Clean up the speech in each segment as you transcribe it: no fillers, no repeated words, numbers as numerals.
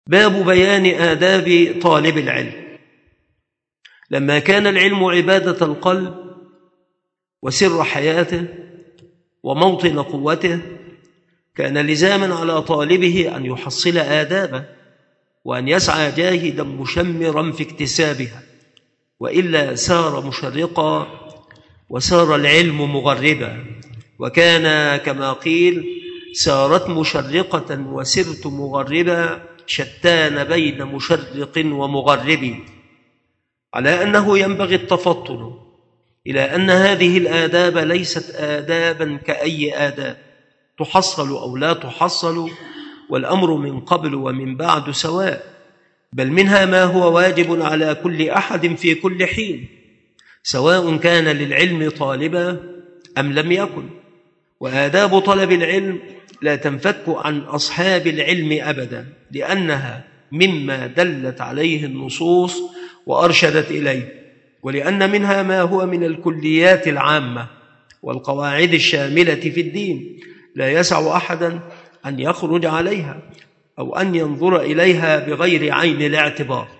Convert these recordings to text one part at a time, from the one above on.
باب بيان آداب طالب العلم. لما كان العلم عبادة القلب وسر حياته وموطن قوته، كان لزاما على طالبه أن يحصل آدابه وأن يسعى جاهدا مشمرا في اكتسابها، وإلا سار مشرقا وسار العلم مغربا. وكان كما قيل: سارت مشرقة وسرت مغربا، شتان بين مشرق ومغرب. على أنه ينبغي التفطن إلى أن هذه الآداب ليست آدابا كأي آداب تحصل أو لا تحصل، والأمر من قبل ومن بعد سواء، بل منها ما هو واجب على كل أحد في كل حين، سواء كان للعلم طالبا أم لم يكن. وآداب طلب العلم لا تنفك عن أصحاب العلم أبدا، لأنها مما دلت عليه النصوص وأرشدت إليه، ولأن منها ما هو من الكليات العامة والقواعد الشاملة في الدين، لا يسع أحدا أن يخرج عليها أو أن ينظر إليها بغير عين الاعتبار.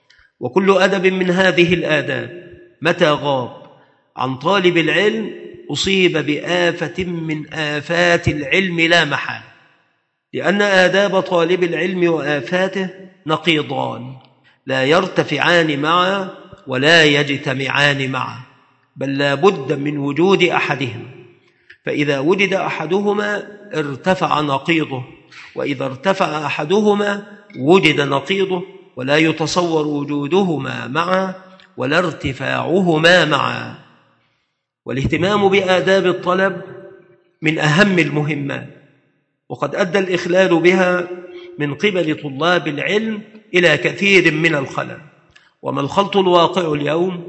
وكل أدب من هذه الآداب متى غاب عن طالب العلم أصيب بآفة من آفات العلم لا محالة، لأن آداب طالب العلم وآفاته نقيضان لا يرتفعان معا ولا يجتمعان معا، بل لا بد من وجود أحدهما، فإذا وجد أحدهما ارتفع نقيضه، وإذا ارتفع أحدهما وجد نقيضه، ولا يتصور وجودهما معا ولا ارتفاعهما معا. والاهتمام بآداب الطلب من أهم المهمات، وقد أدى الإخلال بها من قبل طلاب العلم إلى كثير من الخلل. وما الخلط الواقع اليوم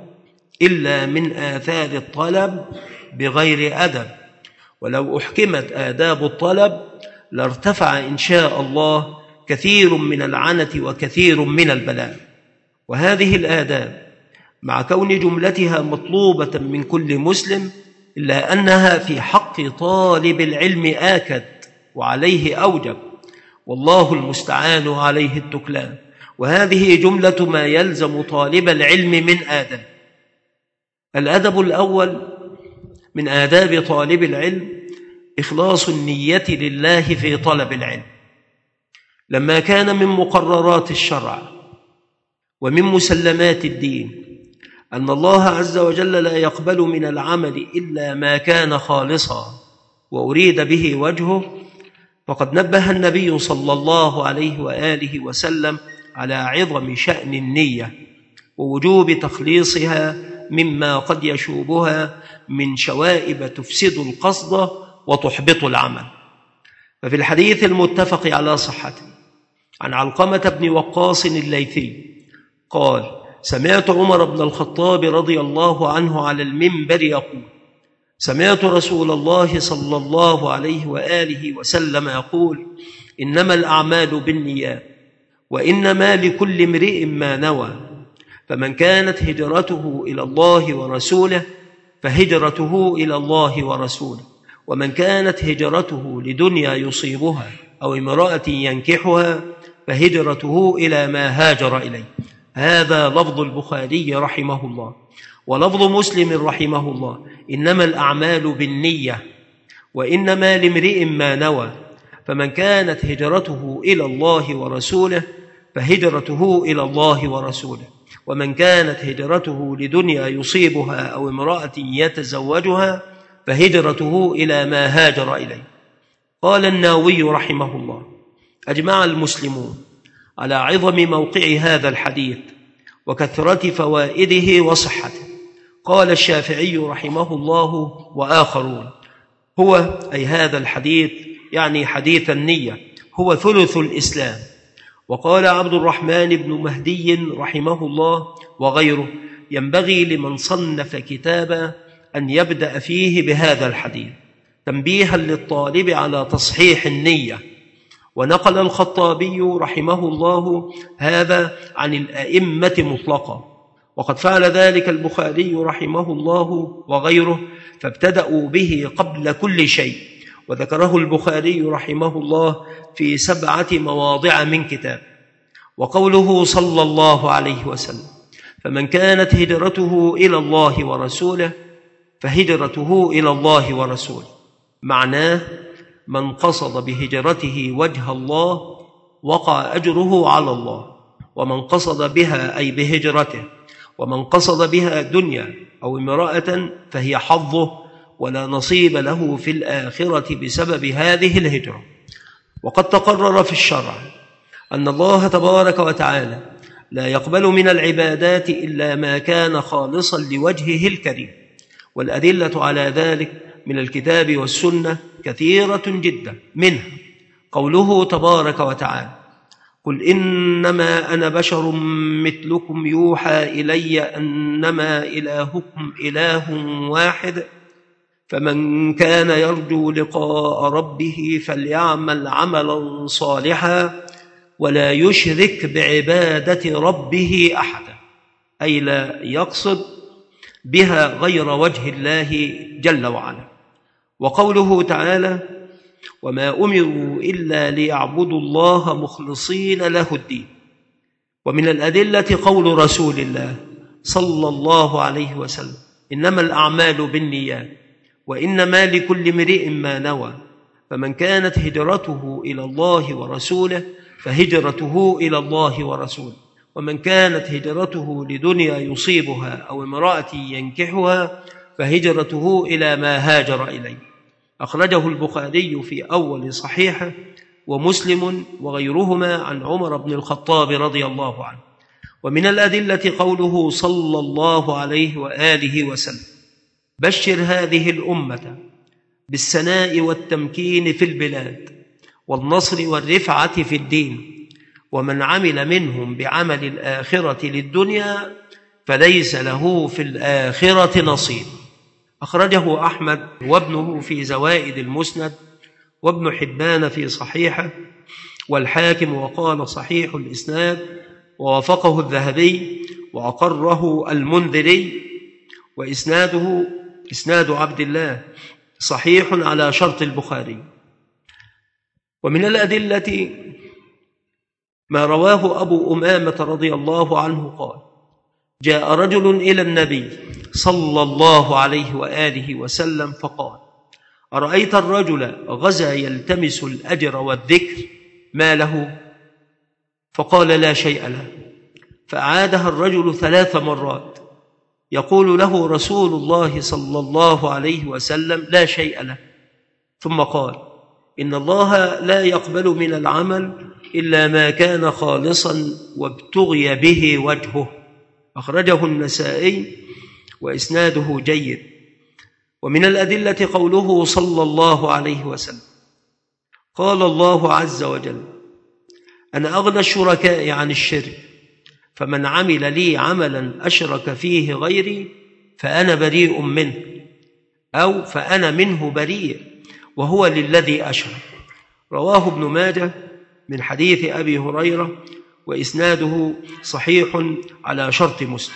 إلا من آثار الطلب بغير أدب، ولو أحكمت آداب الطلب لارتفع إن شاء الله كثير من العنة وكثير من البلاء. وهذه الآداب مع كون جملتها مطلوبة من كل مسلم، إلا أنها في حق طالب العلم آكد وعليه أوجب، والله المستعان عليه التكلان. وهذه جملة ما يلزم طالب العلم من آداب. الأدب الأول من آداب طالب العلم إخلاص النية لله في طلب العلم. لما كان من مقررات الشرع ومن مسلمات الدين أن الله عز وجل لا يقبل من العمل إلا ما كان خالصا وأريد به وجهه، فقد نبه النبي صلى الله عليه وآله وسلم على عظم شأن النية ووجوب تخليصها مما قد يشوبها من شوائب تفسد القصد وتحبط العمل. ففي الحديث المتفق على صحته عن علقمة بن وقاص الليثي قال: سمعت عمر بن الخطاب رضي الله عنه على المنبر يقول: سمعت رسول الله صلى الله عليه وآله وسلم يقول: إنما الأعمال بالنيات وإنما لكل امرئ ما نوى، فمن كانت هجرته إلى الله ورسوله فهجرته إلى الله ورسوله، ومن كانت هجرته لدنيا يصيبها أو امرأة ينكحها فهجرته إلى ما هاجر إليه. هذا لفظ البخاري رحمه الله. ولفظ مسلم رحمه الله: إنما الأعمال بالنية وإنما لامرئ ما نوى، فمن كانت هجرته إلى الله ورسوله فهجرته إلى الله ورسوله، ومن كانت هجرته لدنيا يصيبها أو امرأة يتزوجها فهجرته إلى ما هاجر إليه. قال النووي رحمه الله: أجمع المسلمون على عظم موقع هذا الحديث وكثرة فوائده وصحته. قال الشافعي رحمه الله وآخرون: هو أي هذا الحديث يعني حديث النية هو ثلث الإسلام. وقال عبد الرحمن بن مهدي رحمه الله وغيره: ينبغي لمن صنف كتابا أن يبدأ فيه بهذا الحديث تنبيها للطالب على تصحيح النية. ونقل الخطابي رحمه الله هذا عن الأئمة مطلقا، وقد فعل ذلك البخاري رحمه الله وغيره، فابتدأوا به قبل كل شيء. وذكره البخاري رحمه الله في 7 مواضع من كتاب. وقوله صلى الله عليه وسلم: فمن كانت هجرته إلى الله ورسوله فهجرته إلى الله ورسوله. معناه: من قصد بهجرته وجه الله وقع أجره على الله، ومن قصد بها أي بهجرته، ومن قصد بها دنيا أو امرأة فهي حظه ولا نصيب له في الآخرة بسبب هذه الهجرة. وقد تقرر في الشرع أن الله تبارك وتعالى لا يقبل من العبادات إلا ما كان خالصا لوجهه الكريم، والأدلة على ذلك من الكتاب والسنة كثيرة جدا، منها قوله تبارك وتعالى: قل إنما أنا بشر مثلكم يوحى إلي أنما إلهكم إله واحد فمن كان يرجو لقاء ربه فليعمل عملا صالحا ولا يشرك بعبادة ربه أحدا، أي لا يقصد بها غير وجه الله جل وعلا. وقوله تعالى: وما أمروا إلا ليعبدوا الله مخلصين له الدين. ومن الأدلة قول رسول الله صلى الله عليه وسلم: إنما الأعمال بالنيات وإنما لكل امرئ ما نوى، فمن كانت هجرته إلى الله ورسوله فهجرته إلى الله ورسوله، ومن كانت هجرته لدنيا يصيبها أو امرأة ينكحها فهجرته إلى ما هاجر إليه. أخرجه البخاري في أول صحيحه، ومسلم وغيرهما عن عمر بن الخطاب رضي الله عنه. ومن الأدلة قوله صلى الله عليه وآله وسلم: بشر هذه الأمة بالسناء والتمكين في البلاد والنصر والرفعة في الدين، ومن عمل منهم بعمل الآخرة للدنيا فليس له في الآخرة نصيب. أخرجه أحمد وابنه في زوائد المسند، وابن حبان في صحيحه، والحاكم وقال صحيح الإسناد، ووافقه الذهبي وأقره المنذري، وإسناده إسناد عبد الله صحيح على شرط البخاري. ومن الأدلة ما رواه أبو أمامة رضي الله عنه قال: جاء رجل إلى النبي صلى الله عليه وآله وسلم فقال: أرأيت الرجل غزا يلتمس الأجر والذكر ما له؟ فقال: لا شيء له. فأعادها الرجل 3 مرات يقول له رسول الله صلى الله عليه وسلم: لا شيء له. ثم قال: إن الله لا يقبل من العمل إلا ما كان خالصا وابتغي به وجهه. أخرجه النسائي وإسناده جيد. ومن الأدلة قوله صلى الله عليه وسلم: قال الله عز وجل: أنا أغنى الشركاء عن الشرك، فمن عمل لي عملا أشرك فيه غيري فأنا بريء منه، أو فأنا منه بريء وهو للذي أشرك. رواه ابن ماجه من حديث أبي هريرة، وإسناده صحيح على شرط مسلم،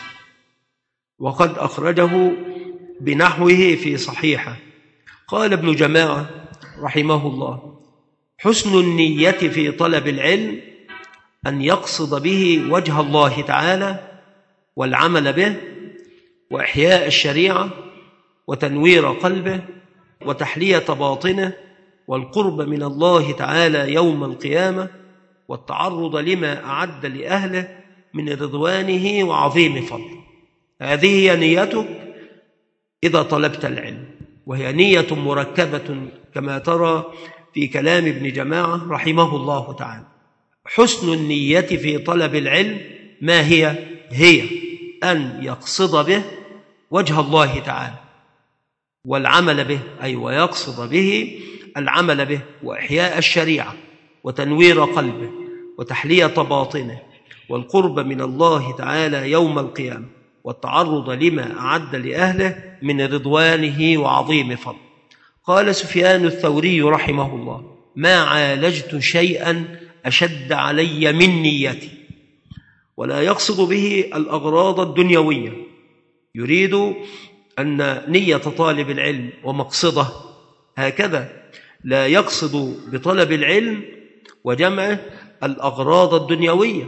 وقد أخرجه بنحوه في صحيحه. قال ابن جماعة رحمه الله: حسن النية في طلب العلم أن يقصد به وجه الله تعالى والعمل به وإحياء الشريعة وتنوير قلبه وتحلية باطنه والقرب من الله تعالى يوم القيامة والتعرض لما أعد لأهله من رضوانه وعظيم فضله. هذه هي نيتك إذا طلبت العلم، وهي نية مركبة كما ترى في كلام ابن جماعة رحمه الله تعالى. حسن النية في طلب العلم ما هي؟ هي أن يقصد به وجه الله تعالى والعمل به، أي ويقصد به العمل به وإحياء الشريعة وتنوير قلبه وتحلية باطنه والقرب من الله تعالى يوم القيامة والتعرض لما أعد لأهله من رضوانه وعظيم فضله. قال سفيان الثوري رحمه الله: ما عالجت شيئا أشد علي من نيتي. ولا يقصد به الأغراض الدنيوية، يريد أن نية طالب العلم ومقصده هكذا، لا يقصد بطلب العلم وجمعه الأغراض الدنيوية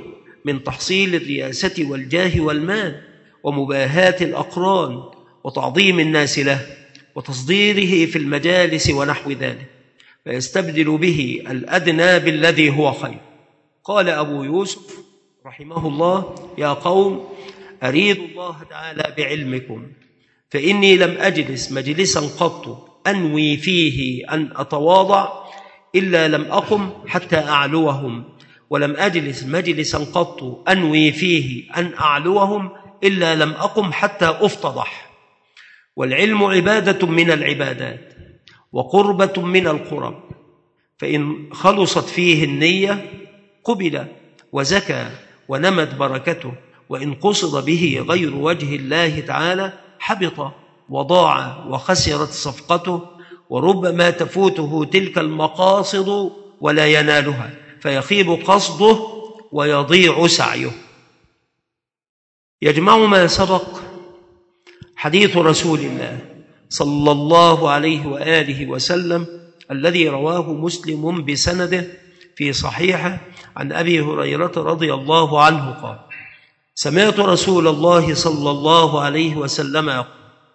من تحصيل الرياسة والجاه والمال ومباهاة الأقران وتعظيم الناس له وتصديره في المجالس ونحو ذلك، فيستبدل به الأدنى بالذي هو خير. قال أبو يوسف رحمه الله: يا قوم، أريد الله تعالى بعلمكم، فإني لم أجلس مجلسا قط أنوي فيه أن أتواضع إلا لم أقم حتى أعلوهم، ولم أجلس مجلسا قط أنوي فيه أن أعلوهم إلا لم أقم حتى أفتضح. والعلم عبادة من العبادات وقربة من القرب، فإن خلصت فيه النية قبل وزكى ونمت بركته، وإن قصد به غير وجه الله تعالى حبط وضاع وخسرت صفقته، وربما تفوته تلك المقاصد ولا ينالها، فيخيب قصده ويضيع سعيه. يجمع ما سبق حديث رسول الله صلى الله عليه وآله وسلم الذي رواه مسلم بسنده في صحيحه عن أبي هريرة رضي الله عنه قال: سمعت رسول الله صلى الله عليه وسلم يقول: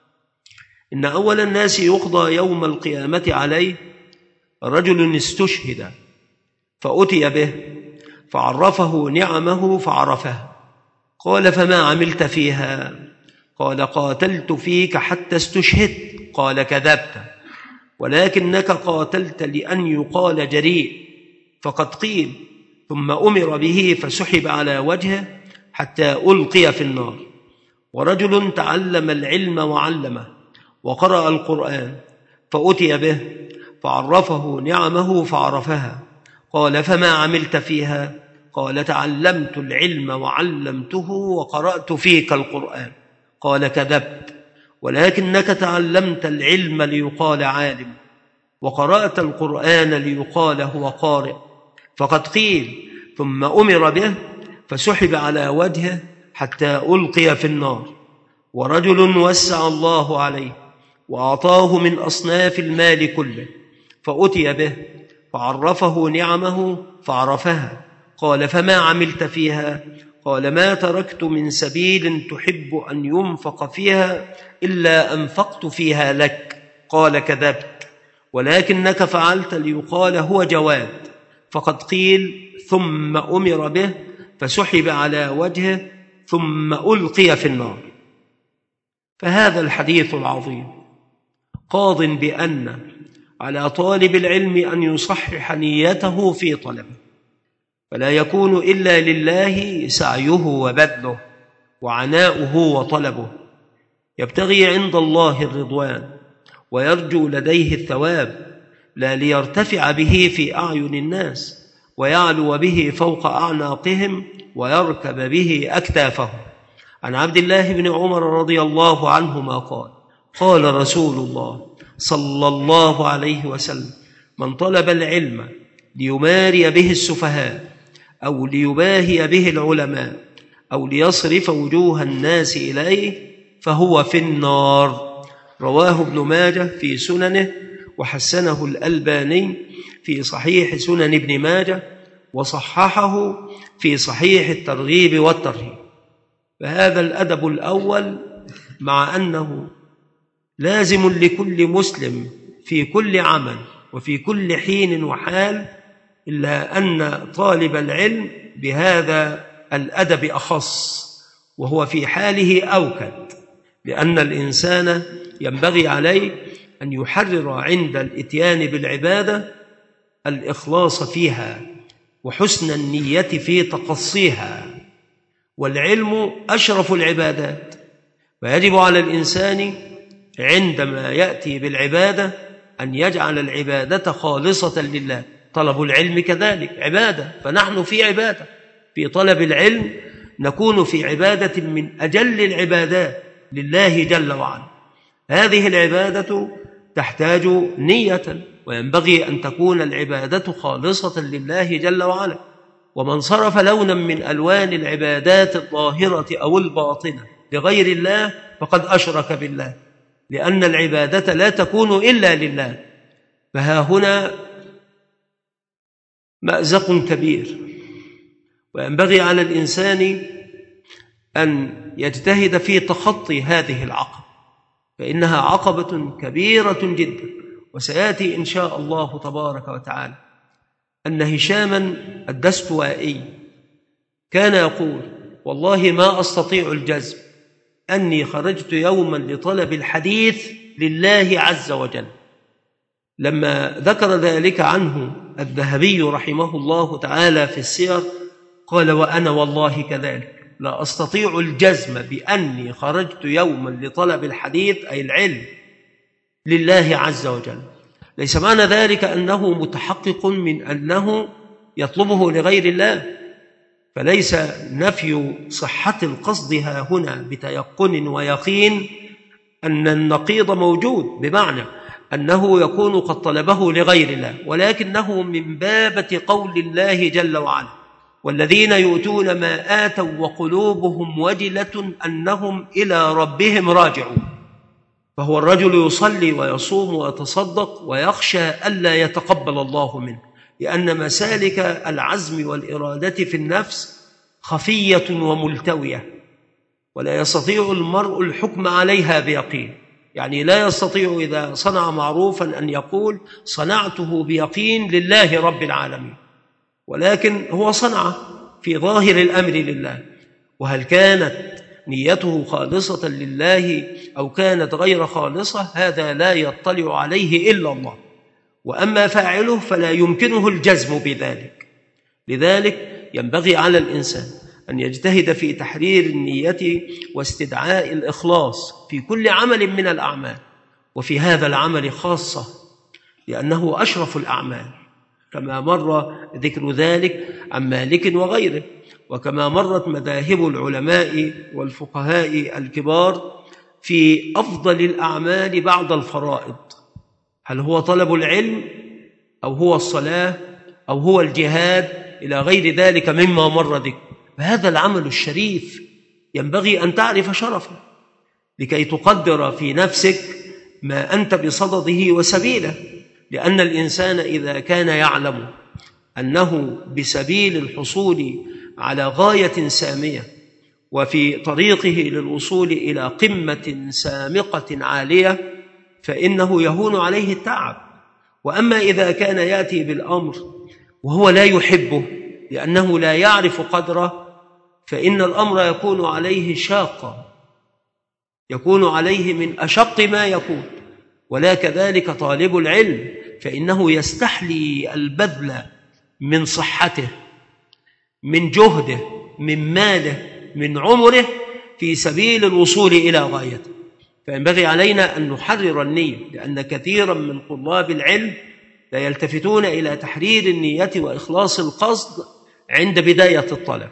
إن أول الناس يقضى يوم القيامة عليه رجل استشهد فأتي به فعرفه نعمه فعرفها، قال: فما عملت فيها؟ قال: قاتلت فيك حتى استشهدت. قال: كذبت، ولكنك قاتلت لأن يقال جريء، فقد قيل. ثم أمر به فسحب على وجهه حتى ألقي في النار. ورجل تعلم العلم وعلمه وقرأ القرآن فأتي به فعرفه نعمه فعرفها، قال: فما عملت فيها؟ قال: تعلمت العلم وعلمته وقرأت فيك القرآن. قال: كذبت، ولكنك تعلمت العلم ليقال عالم، وقرأت القرآن ليقال هو قارئ، فقد قيل. ثم أمر به فسحب على وجهه حتى ألقي في النار. ورجل وسع الله عليه وأعطاه من أصناف المال كله فأتي به فعرفه نعمه فعرفها، قال: فما عملت فيها؟ قال: ما تركت من سبيل تحب أن ينفق فيها إلا أنفقت فيها لك. قال: كذبت، ولكنك فعلت ليقال هو جواد، فقد قيل. ثم أمر به فسحب على وجهه ثم ألقي في النار. فهذا الحديث العظيم قاض بأن على طالب العلم أن يصحح نيته في طلبه، فلا يكون إلا لله سعيه وبذله وعناؤه وطلبه، يبتغي عند الله الرضوان ويرجو لديه الثواب، لا ليرتفع به في أعين الناس ويعلو به فوق أعناقهم ويركب به أكتافهم. عن عبد الله بن عمر رضي الله عنهما قال: قال رسول الله صلى الله عليه وسلم: من طلب العلم ليماري به السفهاء أو ليباهي به العلماء أو ليصرف وجوه الناس إليه فهو في النار. رواه ابن ماجه في سننه وحسنه الألباني في صحيح سنن ابن ماجه وصححه في صحيح الترغيب والترهيب. فهذا الأدب الأول، مع أنه لازم لكل مسلم في كل عمل وفي كل حين وحال، إلا أن طالب العلم بهذا الأدب أخص، وهو في حاله أوكد، لأن الإنسان ينبغي عليه أن يحرر عند الإتيان بالعبادة الإخلاص فيها وحسن النية في تقصيها، والعلم أشرف العبادات، فيجب على الإنسان عندما يأتي بالعبادة أن يجعل العبادة خالصة لله. طلب العلم كذلك عبادة، فنحن في عبادة، في طلب العلم نكون في عبادة من أجل العبادات لله جل وعلا. هذه العبادة تحتاج نية، وينبغي أن تكون العبادة خالصة لله جل وعلا. ومن صرف لونا من ألوان العبادات الظاهرة أو الباطنة لغير الله فقد أشرك بالله، لأن العبادة لا تكون إلا لله. فها هنا مأزق كبير، وينبغي على الإنسان أن يجتهد في تخطي هذه العقبة، فإنها عقبة كبيرة جدا. وسيأتي إن شاء الله تبارك وتعالى أن هشاما الدستوائي كان يقول: والله ما أستطيع الجزم أني خرجت يوما لطلب الحديث لله عز وجل. لما ذكر ذلك عنه الذهبي رحمه الله تعالى في السير قال: وأنا والله كذلك لا أستطيع الجزم بأني خرجت يوما لطلب الحديث أي العلم لله عز وجل. ليس معنى ذلك أنه متحقق من أنه يطلبه لغير الله، فليس نفي صحة القصد ها هنا بتيقن ويقين أن النقيض موجود، بمعنى أنه يكون قد طلبه لغير الله، ولكنه من بابة قول الله جل وعلا: والذين يؤتون ما آتوا وقلوبهم وجلة أنهم إلى ربهم راجعون. فهو الرجل يصلي ويصوم ويتصدق ويخشى ألا يتقبل الله منه، لأن مسالك العزم والإرادة في النفس خفية وملتوية، ولا يستطيع المرء الحكم عليها بيقين. يعني لا يستطيع إذا صنع معروفا أن يقول صنعته بيقين لله رب العالمين، ولكن هو صنعه في ظاهر الأمر لله، وهل كانت نيته خالصة لله أو كانت غير خالصة هذا لا يطلع عليه إلا الله، وأما فاعله فلا يمكنه الجزم بذلك. لذلك ينبغي على الإنسان أن يجتهد في تحرير النية واستدعاء الإخلاص في كل عمل من الأعمال، وفي هذا العمل خاصة لأنه أشرف الأعمال، كما مر ذكر ذلك عن مالك وغيره، وكما مرت مذاهب العلماء والفقهاء الكبار في أفضل الأعمال بعد الفرائض. هل هو طلب العلم أو هو الصلاة أو هو الجهاد إلى غير ذلك مما مر ذكر؟ فهذا العمل الشريف ينبغي أن تعرف شرفه لكي تقدر في نفسك ما أنت بصدده وسبيله، لأن الإنسان إذا كان يعلم أنه بسبيل الحصول على غاية سامية وفي طريقه للوصول إلى قمة سامقة عالية فإنه يهون عليه التعب. وأما إذا كان يأتي بالأمر وهو لا يحبه لأنه لا يعرف قدره فإن الأمر يكون عليه شاقا، يكون عليه من أشق ما يكون. ولا كذلك طالب العلم، فإنه يستحلي البذل من صحته، من جهده، من ماله، من عمره في سبيل الوصول إلى غايته. فينبغي علينا أن نحرر النية، لأن كثيرا من طلاب العلم لا يلتفتون إلى تحرير النية وإخلاص القصد عند بداية الطلب،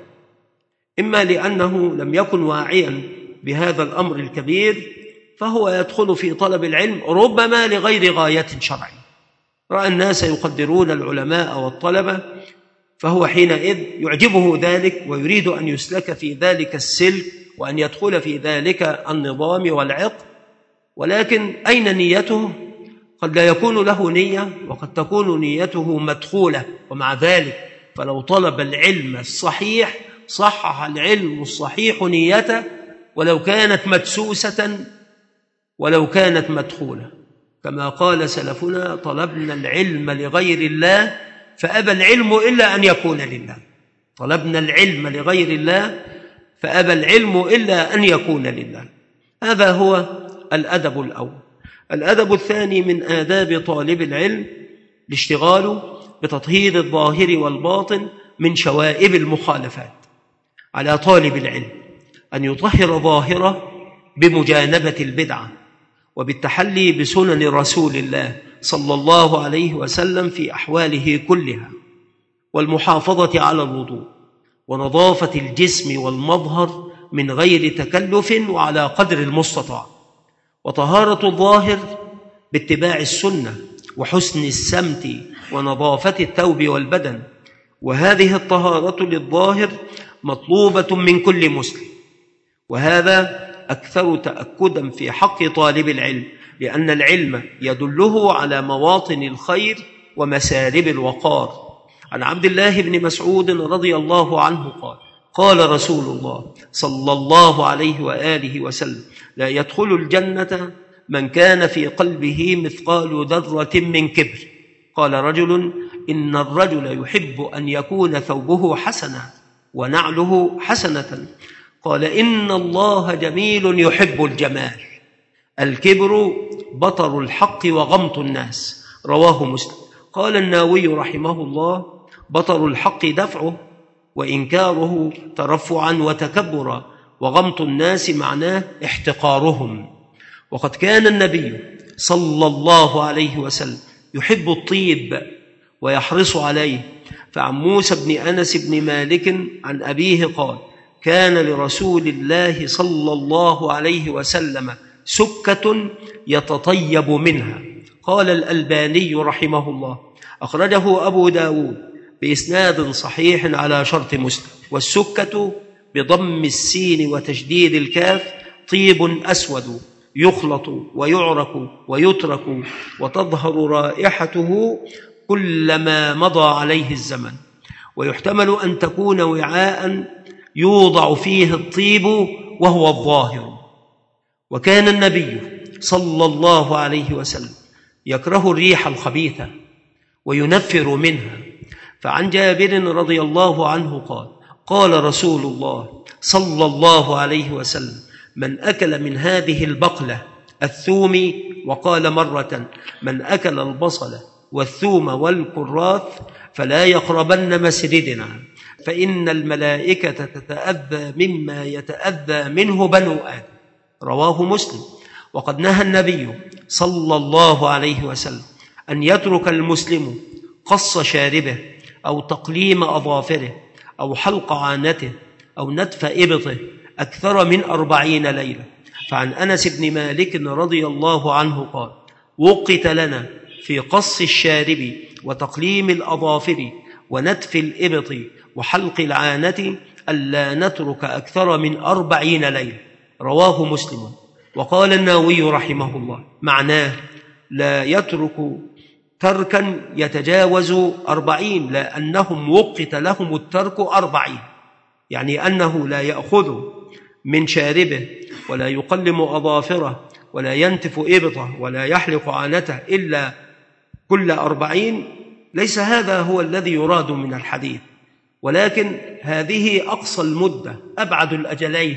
إما لأنه لم يكن واعيا بهذا الأمر الكبير فهو يدخل في طلب العلم ربما لغير غاية شرعية. رأى الناس يقدرون العلماء والطلبة فهو حينئذ يعجبه ذلك ويريد أن يسلك في ذلك السلك وأن يدخل في ذلك النظام والعقد، ولكن أين نيته؟ قد لا يكون له نية وقد تكون نيته مدخولة. ومع ذلك فلو طلب العلم الصحيح صحح العلم الصحيح نيته ولو كانت مدسوسة ولو كانت مدخولة، كما قال سلفنا: طلبنا العلم لغير الله فأبى العلم إلا أن يكون لله. طلبنا العلم لغير الله فأبى العلم إلا أن يكون لله. هذا هو الأدب الأول. الأدب الثاني من آداب طالب العلم الاشتغال بتطهير الظاهر والباطن من شوائب المخالفات. على طالب العلم أن يطهر ظاهره بمجانبة البدعة وبالتحلي بسنن رسول الله صلى الله عليه وسلم في أحواله كلها، والمحافظة على الوضوء ونظافة الجسم والمظهر من غير تكلف وعلى قدر المستطاع، وطهارة الظاهر باتباع السنة وحسن السمت ونظافة الثوب والبدن. وهذه الطهارة للظاهر مطلوبة من كل مسلم، وهذا أكثر تأكدا في حق طالب العلم، لأن العلم يدله على مواطن الخير ومسارب الوقار، عن عبد الله بن مسعود رضي الله عنه قال قال رسول الله صلى الله عليه وآله وسلم لا يدخل الجنة من كان في قلبه مثقال ذرة من كبر. قال رجل إن الرجل يحب أن يكون ثوبه حسنا ونعله حسنة. قال إن الله جميل يحب الجمال. الكبر بطر الحق وغمط الناس. رواه مسلم. قال النووي رحمه الله بطر الحق دفعه وإنكاره ترفعا وتكبرا، وغمط الناس معناه احتقارهم. وقد كان النبي صلى الله عليه وسلم يحب الطيب ويحرص عليه. فعن موسى بن أنس بن مالك عن أبيه قال كان لرسول الله صلى الله عليه وسلم سكة يتطيب منها. قال الألباني رحمه الله أخرجه أبو داود بإسناد صحيح على شرط مسلم. والسكة بضم السين وتشديد الكاف طيب أسود يخلط ويعرق ويترك وتظهر رائحته كلما مضى عليه الزمن. ويحتمل أن تكون وعاء يوضع فيه الطيب وهو الظاهر. وكان النبي صلى الله عليه وسلم يكره الريح الخبيثة وينفر منها. فعن جابر رضي الله عنه قال قال رسول الله صلى الله عليه وسلم من أكل من هذه البقلة الثوم، وقال مرة من أكل البصل والثوم والكراث فلا يقربن مسجدنا فإن الملائكة تتأذى مما يتأذى منه بنو آدم. رواه مسلم. وقد نهى النبي صلى الله عليه وسلم أن يترك المسلم قص شاربه أو تقليم أظافره أو حلق عانته أو نتف إبطه أكثر من 40 ليلة. فعن أنس بن مالك رضي الله عنه قال وقت لنا في قص الشارب وتقليم الأظافر ونتف الإبط وحلق العانة ألا نترك أكثر من 40 ليلة. رواه مسلم. وقال النووي رحمه الله معناه لا يترك تركا يتجاوز 40، لأنهم وقت لهم الترك 40، يعني أنه لا يأخذ من شاربه ولا يقلم أظافره ولا ينتف إبطه ولا يحلق عانته إلا كل 40. ليس هذا هو الذي يراد من الحديث، ولكن هذه أقصى المدة، أبعد الأجلين،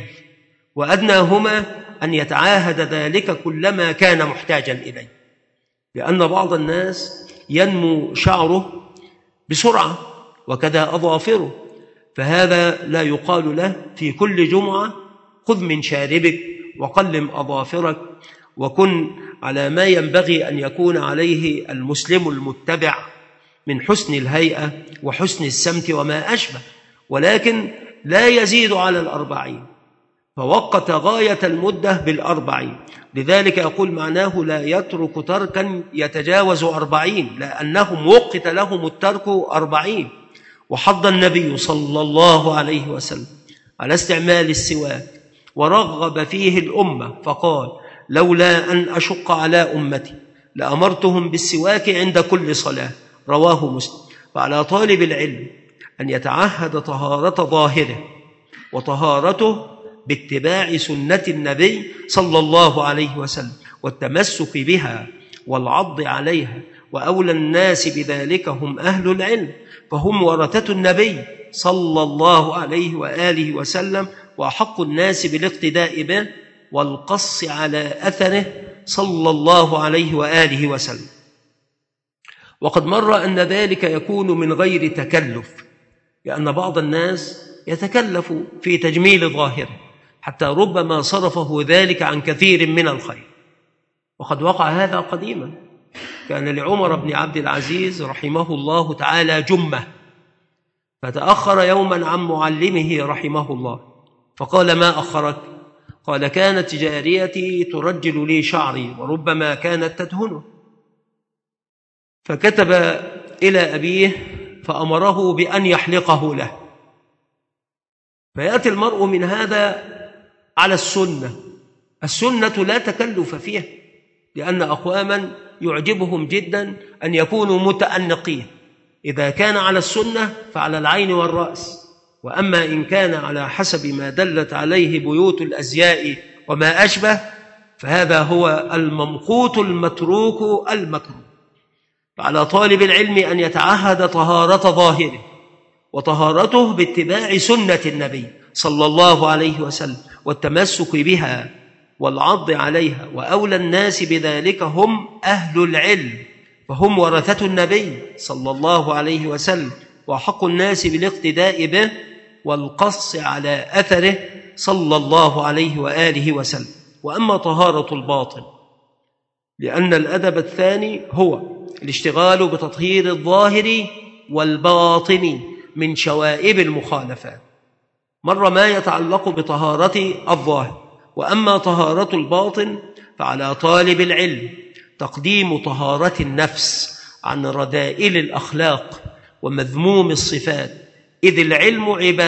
وأدناهما أن يتعاهد ذلك كلما كان محتاجا إليه. لأن بعض الناس ينمو شعره بسرعة وكذا أظافره، فهذا لا يقال له في كل جمعة خذ من شاربك وقلم أظافرك، وكن على ما ينبغي أن يكون عليه المسلم المتبع من حسن الهيئة وحسن السمت وما أشبه، ولكن لا يزيد على 40، فوقت غاية المدة 40. لذلك يقول معناه لا يترك تركا يتجاوز 40، لأنهم وقت لهم الترك 40. وحض النبي صلى الله عليه وسلم على استعمال السواك ورغب فيه الأمة، فقال لولا أن أشق على أمتي لأمرتهم بالسواك عند كل صلاة. رواه مسلم. فعلى طالب العلم أن يتعهد طهارة ظاهره وطهارته باتباع سنة النبي صلى الله عليه وسلم والتمسك بها والعض عليها، وأولى الناس بذلك هم أهل العلم، فهم ورثة النبي صلى الله عليه وآله وسلم، وأحق الناس بالاقتداء به والقص على أثره صلى الله عليه وآله وسلم. وقد مر أن ذلك يكون من غير تكلف، لأن بعض الناس يتكلف في تجميل ظاهره حتى ربما صرفه ذلك عن كثير من الخير. وقد وقع هذا قديما. كان لعمر بن عبد العزيز رحمه الله تعالى جمة، فتأخر يوما عن معلمه رحمه الله، فقال ما أخرك؟ قال كانت جاريتي ترجل لي شعري وربما كانت تدهنه. فكتب إلى أبيه فأمره بأن يحلقه له. فيأتي المرء من هذا على السنة لا تكلف فيها، لأن أقواما يعجبهم جدا أن يكونوا متأنقين، إذا كان على السنة فعلى العين والرأس، وأما إن كان على حسب ما دلت عليه بيوت الأزياء وما أشبه فهذا هو الممقوت المتروك المكروه. فعلى طالب العلم أن يتعهد طهارة ظاهره، وطهارته باتباع سنة النبي صلى الله عليه وسلم والتمسك بها والعض عليها، وأولى الناس بذلك هم أهل العلم، فهم ورثة النبي صلى الله عليه وسلم، وحق الناس بالاقتداء به والقص على أثره صلى الله عليه وآله وسلم. وأما طهارة الباطن، لأن الأدب الثاني هو الاشتغال بتطهير الظاهر والباطن من شوائب المخالفات، مر ما يتعلق بطهارة الظاهر. وأما طهارة الباطن فعلى طالب العلم تقديم طهارة النفس عن رذائل الأخلاق ومذموم الصفات، إذ العلم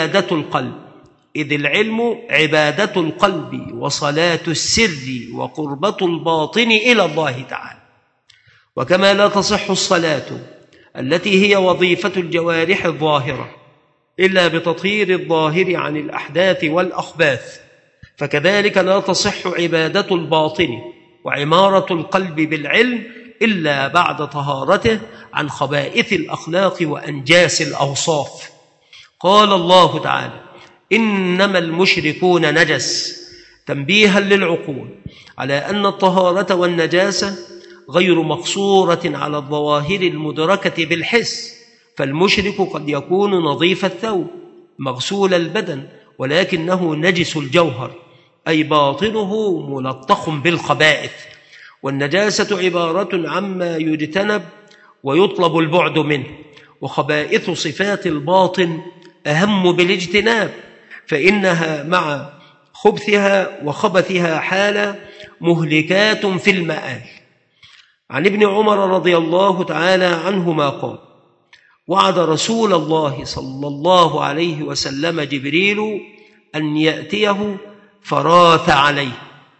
عبادة القلب وصلاة السر وقربة الباطن إلى الله تعالى. وكما لا تصح الصلاة التي هي وظيفة الجوارح الظاهرة إلا بتطهير الظاهر عن الأحداث والأخباث، فكذلك لا تصح عبادة الباطن وعمارة القلب بالعلم إلا بعد طهارته عن خبائث الأخلاق وأنجاس الأوصاف. قال الله تعالى: إنما المشركون نجس، تنبيها للعقول على أن الطهارة والنجاسة غير مقصورة على الظواهر المدركة بالحس، فالمشرك قد يكون نظيف الثوب مغسول البدن ولكنه نجس الجوهر، أي باطنه ملطخ بالخبائث. والنجاسة عبارة عما يجتنب ويطلب البعد منه، وخبائث صفات الباطن أهم بالاجتناب، فإنها مع خبثها وخبثها حالة مهلكات في المآل. عن ابن عمر رضي الله تعالى عنهما قال: وعد رسول الله صلى الله عليه وسلم جبريل أن يأتيه فراث عليه،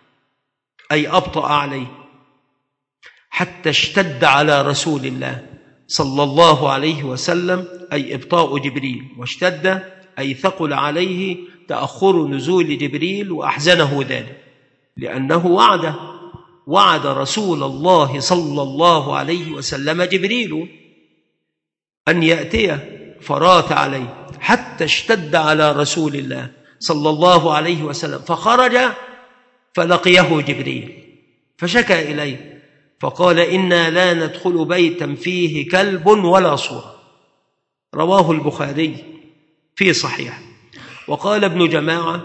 أي أبطأ عليه، حتى اشتد على رسول الله صلى الله عليه وسلم، أي إبطاء جبريل، واشتد أي ثقل عليه تأخر نزول جبريل وأحزنه ذلك، لأنه وعد رسول الله صلى الله عليه وسلم جبريل أن يأتيه فراث عليه حتى اشتد على رسول الله صلى الله عليه وسلم، فخرج فلقيه جبريل فشكى إليه فقال: إنا لا ندخل بيتا فيه كلب ولا صورة. رواه البخاري في صحيح. وقال ابن جماعة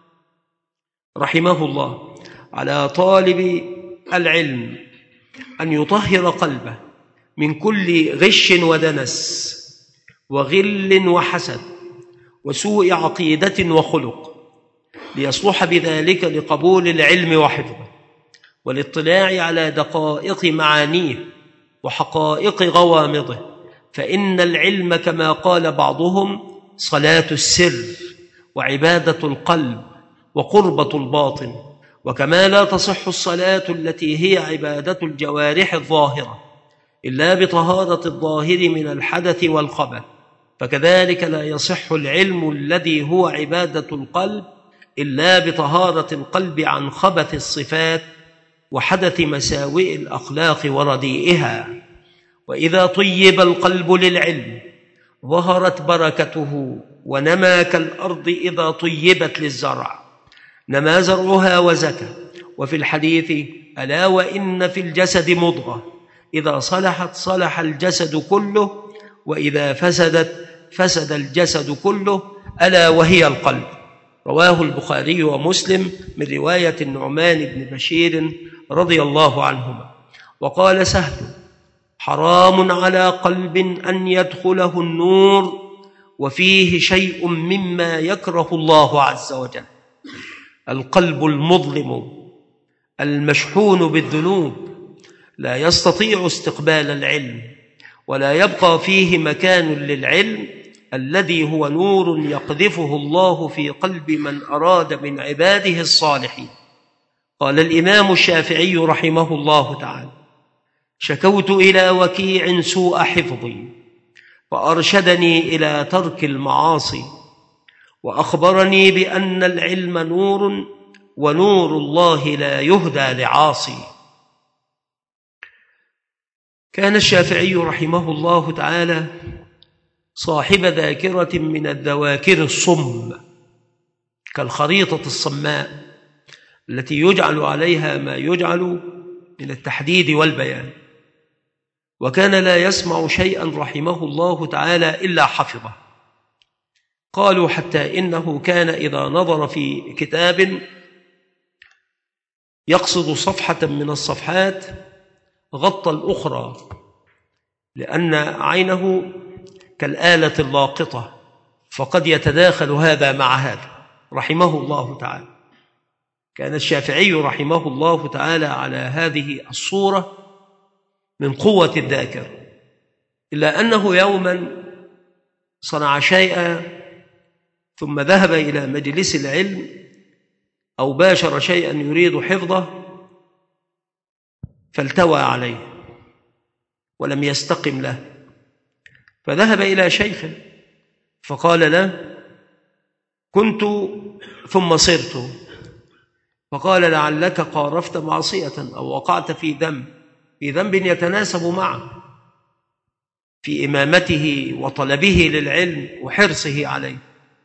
رحمه الله: على طالب العلم أن يطهر قلبه من كل غش ودنس وغل وحسد وسوء عقيدة وخلق، ليصلح بذلك لقبول العلم وحفظه والاطلاع على دقائق معانيه وحقائق غوامضه، فإن العلم كما قال بعضهم صلاة السر وعبادة القلب وقربة الباطن. وكما لا تصح الصلاة التي هي عبادة الجوارح الظاهرة إلا بطهارة الظاهر من الحدث والخبث، فكذلك لا يصح العلم الذي هو عبادة القلب إلا بطهارة القلب عن خبث الصفات وحدث مساوئ الأخلاق ورديئها. وإذا طيب القلب للعلم ظهرت بركته ونما كالأرض إذا طيبت للزرع، نما زرعها وزكى. وفي الحديث: ألا وإن في الجسد مضغة إذا صلحت صلح الجسد كله وإذا فسدت فسد الجسد كله، ألا وهي القلب. رواه البخاري ومسلم من رواية النعمان بن بشير رضي الله عنهما. وقال سهل: حرام على قلب أن يدخله النور وفيه شيء مما يكره الله عز وجل. القلب المظلم المشحون بالذنوب لا يستطيع استقبال العلم، ولا يبقى فيه مكان للعلم الذي هو نور يقذفه الله في قلب من أراد من عباده الصالحين. قال الإمام الشافعي رحمه الله تعالى: شكوت إلى وكيع سوء حفظي فأرشدني إلى ترك المعاصي، وأخبرني بأن العلم نور، ونور الله لا يهدى لعاصي. كان الشافعي رحمه الله تعالى صاحب ذاكرة من الذواكر الصم، كالخريطة الصماء التي يجعل عليها ما يجعل من التحديد والبيان، وكان لا يسمع شيئا رحمه الله تعالى إلا حفظه. قالوا حتى إنه كان إذا نظر في كتاب يقصد صفحة من الصفحات غطى الأخرى، لأن عينه كالآلة اللاقطة، فقد يتداخل هذا مع هذا رحمه الله تعالى. كان الشافعي رحمه الله تعالى على هذه الصورة من قوة الذاكرة، إلا أنه يوما صنع شيئا ثم ذهب إلى مجلس العلم أو باشر شيئا يريد حفظه فالتوى عليه ولم يستقم له، فذهب إلى شيخه فقال له: كنت ثم صرت. فقال: لعلك قارفت معصية أو وقعت في ذنب يتناسب معه في إمامته وطلبه للعلم وحرصه عليه.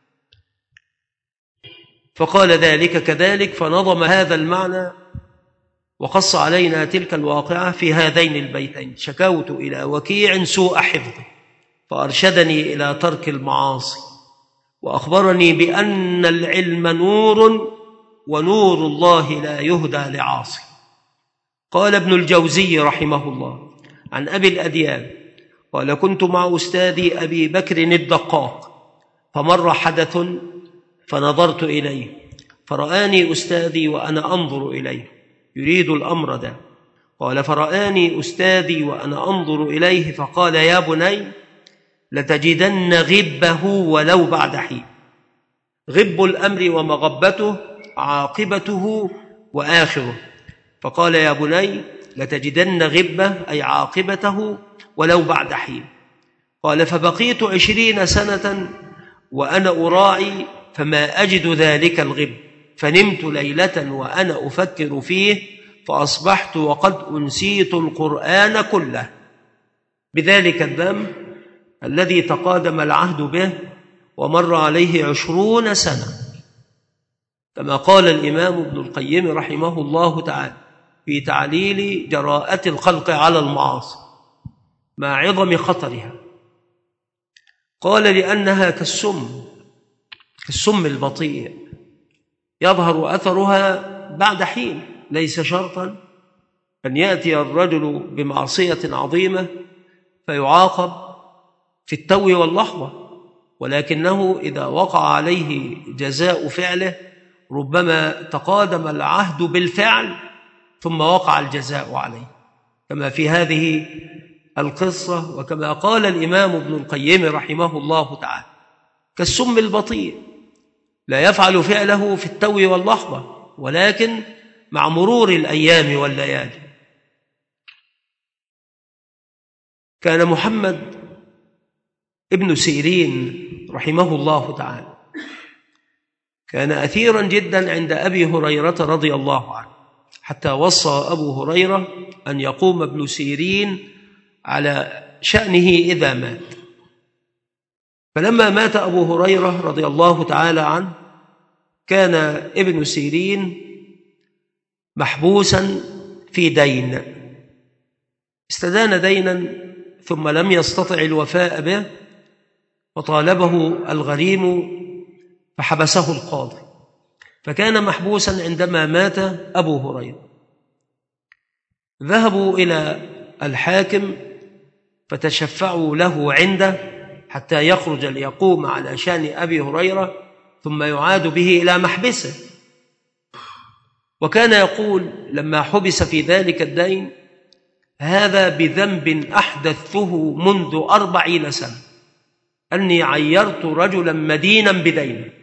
فقال: ذلك كذلك، فنظم هذا المعنى وقص علينا تلك الواقعة في هذين البيتين: شكوت إلى وكيع سوء حفظه فأرشدني إلى ترك المعاصي، وأخبرني بأن العلم نور، ونور الله لا يهدى لعاصي. قال ابن الجوزي رحمه الله عن أبي الأديان قال: كنت مع أستاذي أبي بكر الدقاق، فمر حدث فنظرت إليه، فرآني أستاذي وأنا أنظر إليه، يريد الأمر ده. قال: فرآني أستاذي وأنا أنظر إليه فقال: يا بني، لتجدن غبه ولو بعد حين. غب الأمر ومغبته عاقبته وآخره. فقال: يا بني، لتجدن غبه أي عاقبته ولو بعد حين. قال: فبقيت 20 سنة وأنا أراعي فما أجد ذلك الغب، فنمت ليلة وأنا أفكر فيه، فأصبحت وقد أنسيت القرآن كله بذلك الذنب الذي تقادم العهد به ومر عليه 20 سنة، كما قال الإمام ابن القيم رحمه الله تعالى في تعليل جراءة الخلق على المعاصي مع عظم خطرها. قال: لأنها كالسم البطيء يظهر أثرها بعد حين، ليس شرطا أن يأتي الرجل بمعصية عظيمة فيعاقب في التو واللحظة، ولكنه إذا وقع عليه جزاء فعله ربما تقادم العهد بالفعل ثم وقع الجزاء عليه، كما في هذه القصة، وكما قال الإمام ابن القيم رحمه الله تعالى: كالسم البطيء لا يفعل فعله في التو واللحظة، ولكن مع مرور الأيام والليالي. كان محمد ابن سيرين رحمه الله تعالى كان أثيرا جدا عند أبي هريرة رضي الله عنه، حتى وصى أبو هريرة أن يقوم ابن سيرين على شأنه إذا مات. فلما مات أبو هريرة رضي الله تعالى عنه كان ابن سيرين محبوسا في دين، استدان دينا ثم لم يستطع الوفاء به، وطالبه الغريم فحبسه القاضي، فكان محبوسا عندما مات أبو هريرة. ذهبوا إلى الحاكم فتشفعوا له عنده حتى يخرج ليقوم على شأن أبي هريرة ثم يعاد به إلى محبسه. وكان يقول لما حبس في ذلك الدين: هذا بذنب أحدثته منذ 40 سنة، أني عيرت رجلا مدينا بدين.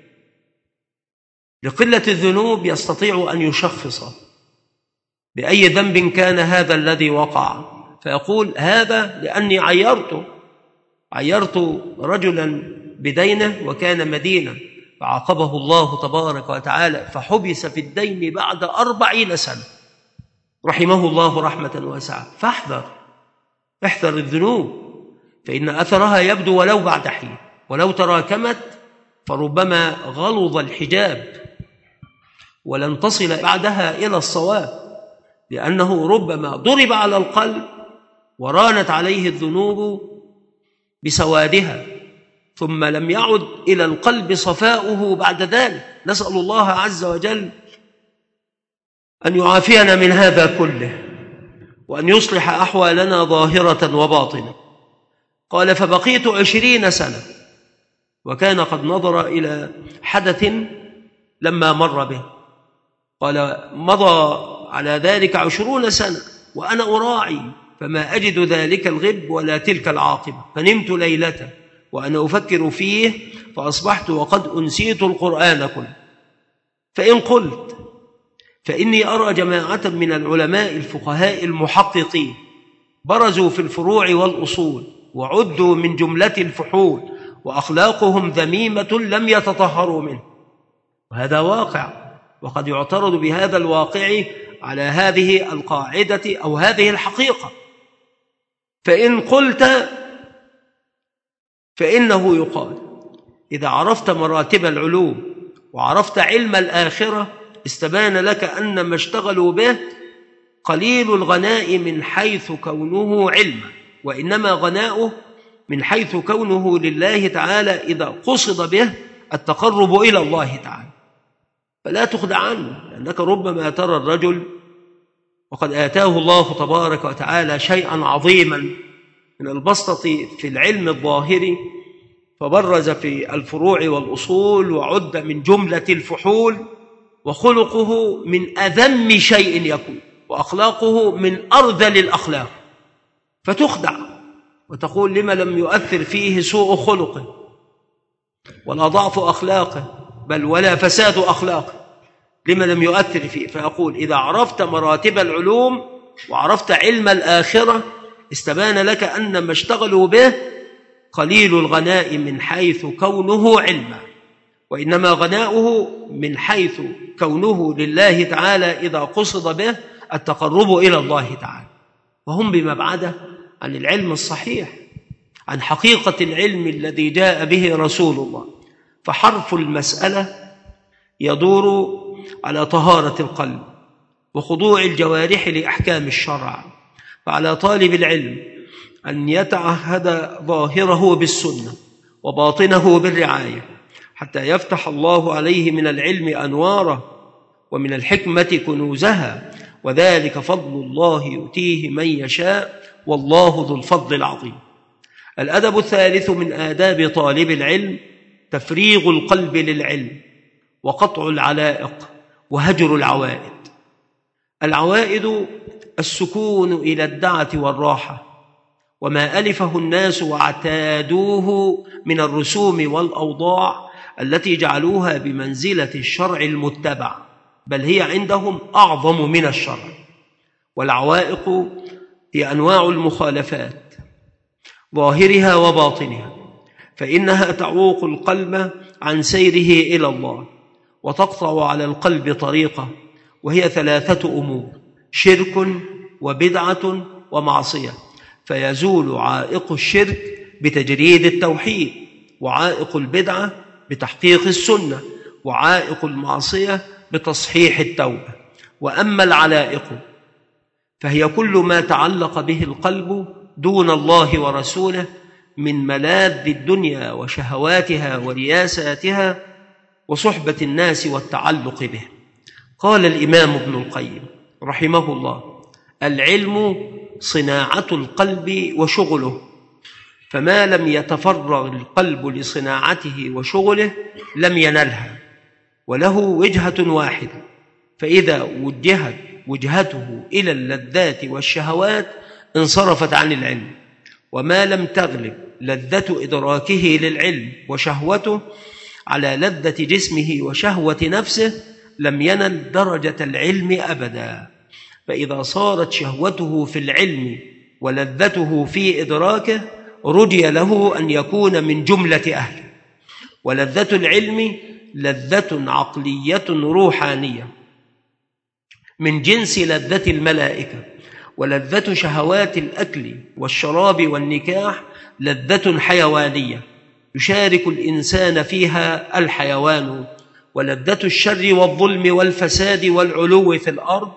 لقلة الذنوب يستطيع أن يشخص بأي ذنب كان هذا الذي وقع، فيقول: هذا لأني عيرته، عيرت رجلا بدينه وكان مدينا، فعاقبه الله تبارك وتعالى فحبس في الدين بعد 40 سنة، رحمه الله رحمة واسعة. احذر الذنوب، فإن أثرها يبدو ولو بعد حين، ولو تراكمت فربما غلظ الحجاب ولن تصل بعدها إلى الصواب، لأنه ربما ضرب على القلب ورانت عليه الذنوب بسوادها، ثم لم يعد إلى القلب صفاؤه بعد ذلك. نسأل الله عز وجل أن يعافينا من هذا كله، وأن يصلح أحوالنا ظاهرة وباطنة. قال: فبقيت 20 سنة، وكان قد نظر إلى حدث لما مر به. قال: مضى على ذلك 20 سنة وأنا أراعي، فما أجد ذلك الغب ولا تلك العاقبة، فنمت ليلة وأنا أفكر فيه، فأصبحت وقد أنسيت القرآن كله. فإن قلت فإني أرى جماعة من العلماء الفقهاء المحققين برزوا في الفروع والأصول وعدوا من جملة الفحول، وأخلاقهم ذميمة لم يتطهروا منه. وهذا واقع، وقد يعترض بهذا الواقع على هذه القاعدة أو هذه الحقيقة. فإن قلت فإنه يقال: إذا عرفت مراتب العلوم وعرفت علم الآخرة استبان لك أن ما اشتغلوا به قليل الغناء من حيث كونه علما، وإنما غناؤه من حيث كونه لله تعالى إذا قصد به التقرب إلى الله تعالى. فلا تخدع عنه، لأنك ربما ترى الرجل وقد آتاه الله تبارك وتعالى شيئا عظيما من البسطة في العلم الظاهري، فبرز في الفروع والأصول وعد من جملة الفحول، وخلقه من أذم شيء يكون، وأخلاقه من أرذل الأخلاق، فتخدع وتقول: لما لم يؤثر فيه سوء خلقه ولا ضعف أخلاقه، بل ولا فساد أخلاقه، لما لم يؤثر فيه؟ فأقول: إذا عرفت مراتب العلوم وعرفت علم الآخرة استبان لك أن ما اشتغلوا به قليل الغناء من حيث كونه علما، وإنما غناؤه من حيث كونه لله تعالى إذا قصد به التقرب إلى الله تعالى. وهم بمبعده عن العلم الصحيح، عن حقيقة العلم الذي جاء به رسول الله. فحرف المسألة يدور على طهارة القلب وخضوع الجوارح لأحكام الشرع، فعلى طالب العلم أن يتعهد ظاهره بالسنة وباطنه بالرعاية، حتى يفتح الله عليه من العلم أنواره ومن الحكمة كنوزها، وذلك فضل الله يؤتيه من يشاء، والله ذو الفضل العظيم. الأدب الثالث من آداب طالب العلم تفريغ القلب للعلم، وقطع العلائق، وهجر العوائد. العوائد السكون إلى الدعة والراحة، وما ألفه الناس واعتادوه من الرسوم والأوضاع التي جعلوها بمنزلة الشرع المتبع، بل هي عندهم أعظم من الشرع. والعوائق هي أنواع المخالفات ظاهرها وباطنها، فإنها تعوق القلب عن سيره إلى الله، وتقطع على القلب طريقة، وهي 3 أمور: شرك وبدعة ومعصية. فيزول عائق الشرك بتجريد التوحيد، وعائق البدعة بتحقيق السنة، وعائق المعصية بتصحيح التوبة. وأما العلائق فهي كل ما تعلق به القلب دون الله ورسوله من ملاذ الدنيا وشهواتها ورياساتها وصحبة الناس والتعلق به. قال الإمام ابن القيم رحمه الله: العلم صناعة القلب وشغله، فما لم يتفرغ القلب لصناعته وشغله لم ينلها، وله وجهة واحدة، فإذا وجهت وجهته إلى اللذات والشهوات انصرفت عن العلم، وما لم تغلب لذة إدراكه للعلم وشهوته على لذة جسمه وشهوة نفسه لم ينل درجة العلم أبدا. فإذا صارت شهوته في العلم ولذته في إدراكه رجي له أن يكون من جملة أهله. ولذة العلم لذة عقلية روحانية من جنس لذة الملائكة. ولذة شهوات الأكل والشراب والنكاح لذة حيوانية يشارك الإنسان فيها الحيوان. ولذة الشر والظلم والفساد والعلو في الأرض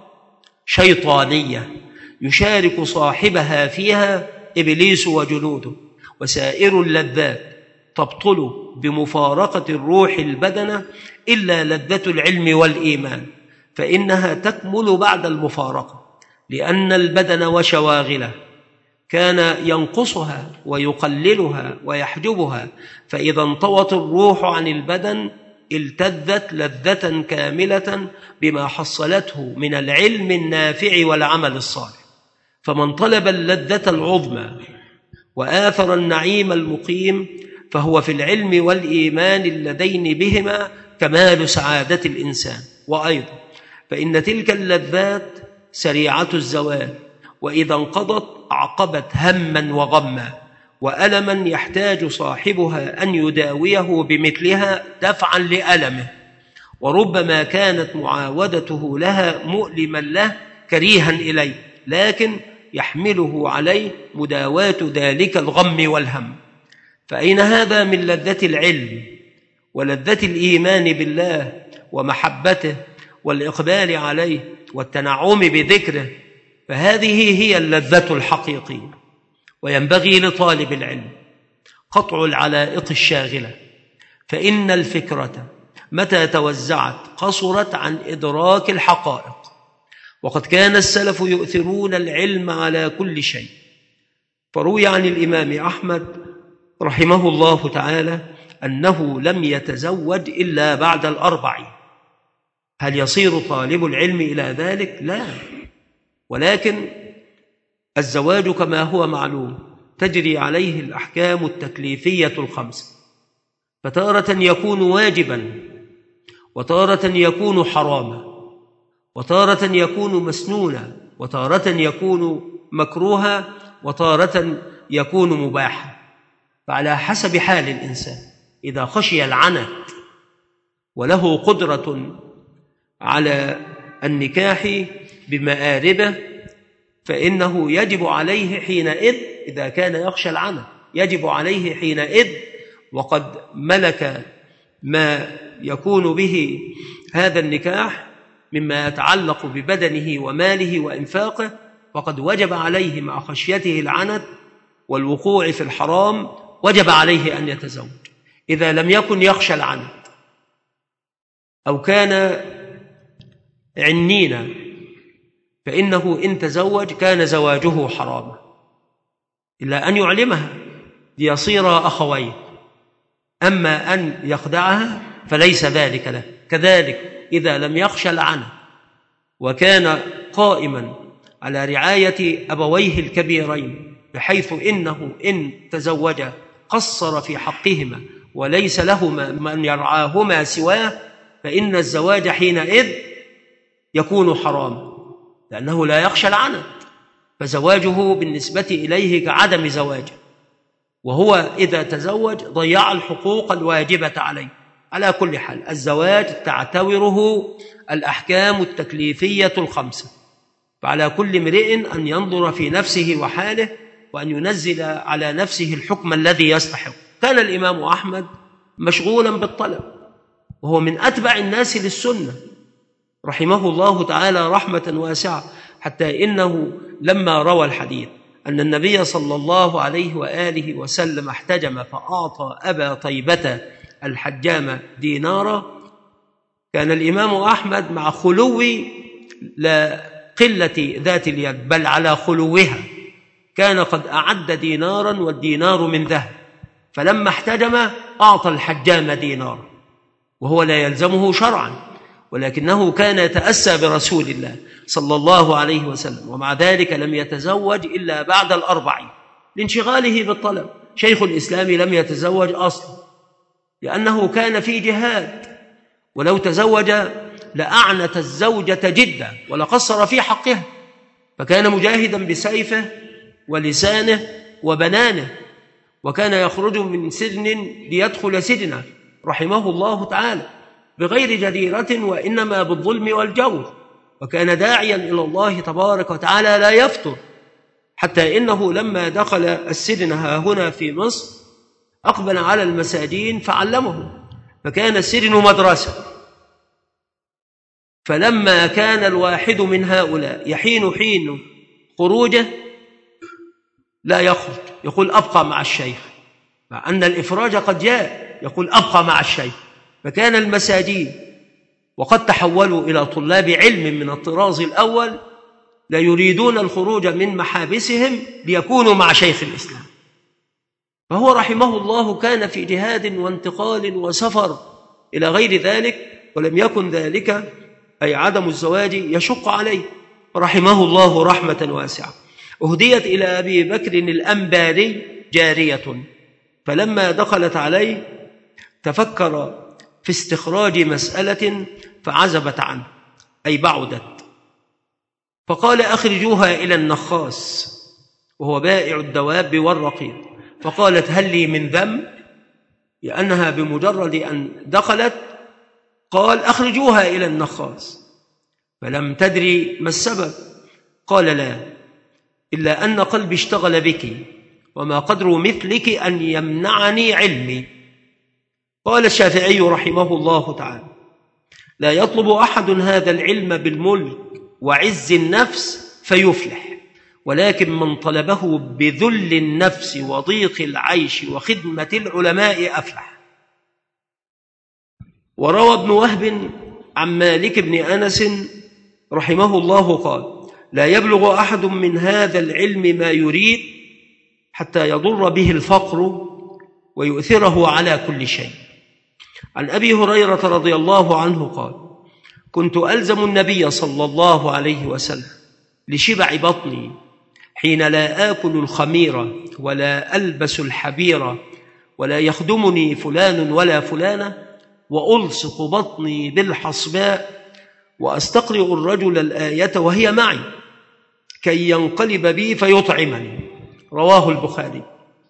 شيطانية يشارك صاحبها فيها إبليس وجنوده. وسائر اللذات تبطل بمفارقة الروح البدن إلا لذة العلم والإيمان، فإنها تكمل بعد المفارقة، لأن البدن وشواغله كان ينقصها ويقللها ويحجبها، فإذا انطوت الروح عن البدن التذت لذة كاملة بما حصلته من العلم النافع والعمل الصالح. فمن طلب اللذة العظمى وآثر النعيم المقيم فهو في العلم والإيمان اللذين بهما كمال سعادة الإنسان. وأيضا فإن تلك اللذات سريعة الزوال، وإذا انقضت أعقبت هماً وغماً وألماً يحتاج صاحبها أن يداويه بمثلها دفعاً لألمه، وربما كانت معاودته لها مؤلماً له كريها إليه، لكن يحمله عليه مداواة ذلك الغم والهم. فأين هذا من لذة العلم ولذة الإيمان بالله ومحبته والإقبال عليه والتنعم بذكره؟ فهذه هي اللذة الحقيقية. وينبغي لطالب العلم قطع العلائق الشاغلة، فإن الفكرة متى توزعت قصرت عن إدراك الحقائق. وقد كان السلف يؤثرون العلم على كل شيء. فروي عن الإمام أحمد رحمه الله تعالى أنه لم يتزوج إلا بعد 40. هل يصير طالب العلم إلى ذلك؟ لا، ولكن الزواج كما هو معلوم تجري عليه الأحكام التكليفية الخمسة، فتارة يكون واجبا، وتارة يكون حراما، وتارة يكون مسنونا، وتارة يكون مكروها، وتارة يكون مباحا، فعلى حسب حال الإنسان. إذا خشي العنت وله قدرة على النكاح بمآربه فإنه يجب عليه حينئذ، إذا كان يخشى العنت يجب عليه حينئذ وقد ملك ما يكون به هذا النكاح مما يتعلق ببدنه وماله وإنفاقه، فقد وجب عليه مع خشيته العنت والوقوع في الحرام وجب عليه أن يتزوج. إذا لم يكن يخشى العنت أو كان عنينا فإنه إن تزوج كان زواجه حراما، إلا أن يعلمها ليصير أخوين. أما أن يخدعها فليس ذلك له. كذلك إذا لم يخشى العنت وكان قائما على رعاية أبويه الكبيرين بحيث إنه إن تزوج قصر في حقهما وليس لهما من يرعاهما سواه، فإن الزواج حينئذ يكون حراما، لأنه لا يخشى العنت، فزواجه بالنسبة إليه كعدم زواجه، وهو إذا تزوج ضيع الحقوق الواجبة عليه. على كل حال الزواج تعتبره الأحكام التكليفية الخمسة، فعلى كل امرئ أن ينظر في نفسه وحاله وأن ينزل على نفسه الحكم الذي يستحق. كان الإمام أحمد مشغولا بالطلب، وهو من أتبع الناس للسنة رحمه الله تعالى رحمة واسعة، حتى إنه لما روى الحديث أن النبي صلى الله عليه وآله وسلم احتجم فأعطى أبا طيبة الحجام دينارا، كان الإمام أحمد مع خلو لا قلة ذات اليد بل على خلوها كان قد أعد دينارا والدينار من ذهب، فلما احتجم أعطى الحجام دينارا وهو لا يلزمه شرعا، ولكنه كان يتأسى برسول الله صلى الله عليه وسلم، ومع ذلك لم يتزوج إلا بعد 40 لانشغاله بالطلب. شيخ الإسلام لم يتزوج أصلا لأنه كان في جهاد، ولو تزوج لأعنت الزوجة جدا ولقصر في حقها، فكان مجاهدا بسيفه ولسانه وبنانه، وكان يخرج من سجن ليدخل سجنا رحمه الله تعالى بغير جريرة وإنما بالظلم والجور، وكان داعيا إلى الله تبارك وتعالى لا يفتر، حتى إنه لما دخل السجن هنا في مصر أقبل على المساجين فعلمهم، فكان السجن مدرسة. فلما كان الواحد من هؤلاء يحين حين خروجه لا يخرج، يقول أبقى مع الشيخ، مع أن الإفراج قد جاء، يقول أبقى مع الشيخ. فكان المساجين وقد تحولوا إلى طلاب علم من الطراز الأول لا يريدون الخروج من محابسهم ليكونوا مع شيخ الإسلام. فهو رحمه الله كان في جهاد وانتقال وسفر إلى غير ذلك، ولم يكن ذلك أي عدم الزواج يشق عليه رحمه الله رحمة واسعة. أهديت إلى أبي بكر الأنباري جارية، فلما دخلت عليه تفكر في استخراج مسألة فعزبت عنه أي بعدت، فقال أخرجوها إلى النخاس وهو بائع الدواب والرقيق، فقالت هل لي من ذنب؟ لأنها بمجرد أن دخلت قال أخرجوها إلى النخاس، فلم تدري ما السبب. قال لا، إلا أن قلبي اشتغل بك وما قدر مثلك أن يمنعني علمي. قال الشافعي رحمه الله تعالى لا يطلب أحد هذا العلم بالملك وعز النفس فيفلح، ولكن من طلبه بذل النفس وضيق العيش وخدمة العلماء أفلح. وروى ابن وهب عن مالك بن أنس رحمه الله قال لا يبلغ أحد من هذا العلم ما يريد حتى يضر به الفقر ويؤثره على كل شيء. عن أبي هريرة رضي الله عنه قال كنت ألزم النبي صلى الله عليه وسلم لشبع بطني حين لا آكل الخميرة ولا ألبس الحبيرة ولا يخدمني فلان ولا فلانة، وألصق بطني بالحصباء وأستقرئ الرجل الآية وهي معي كي ينقلب بي فيطعمني. رواه البخاري.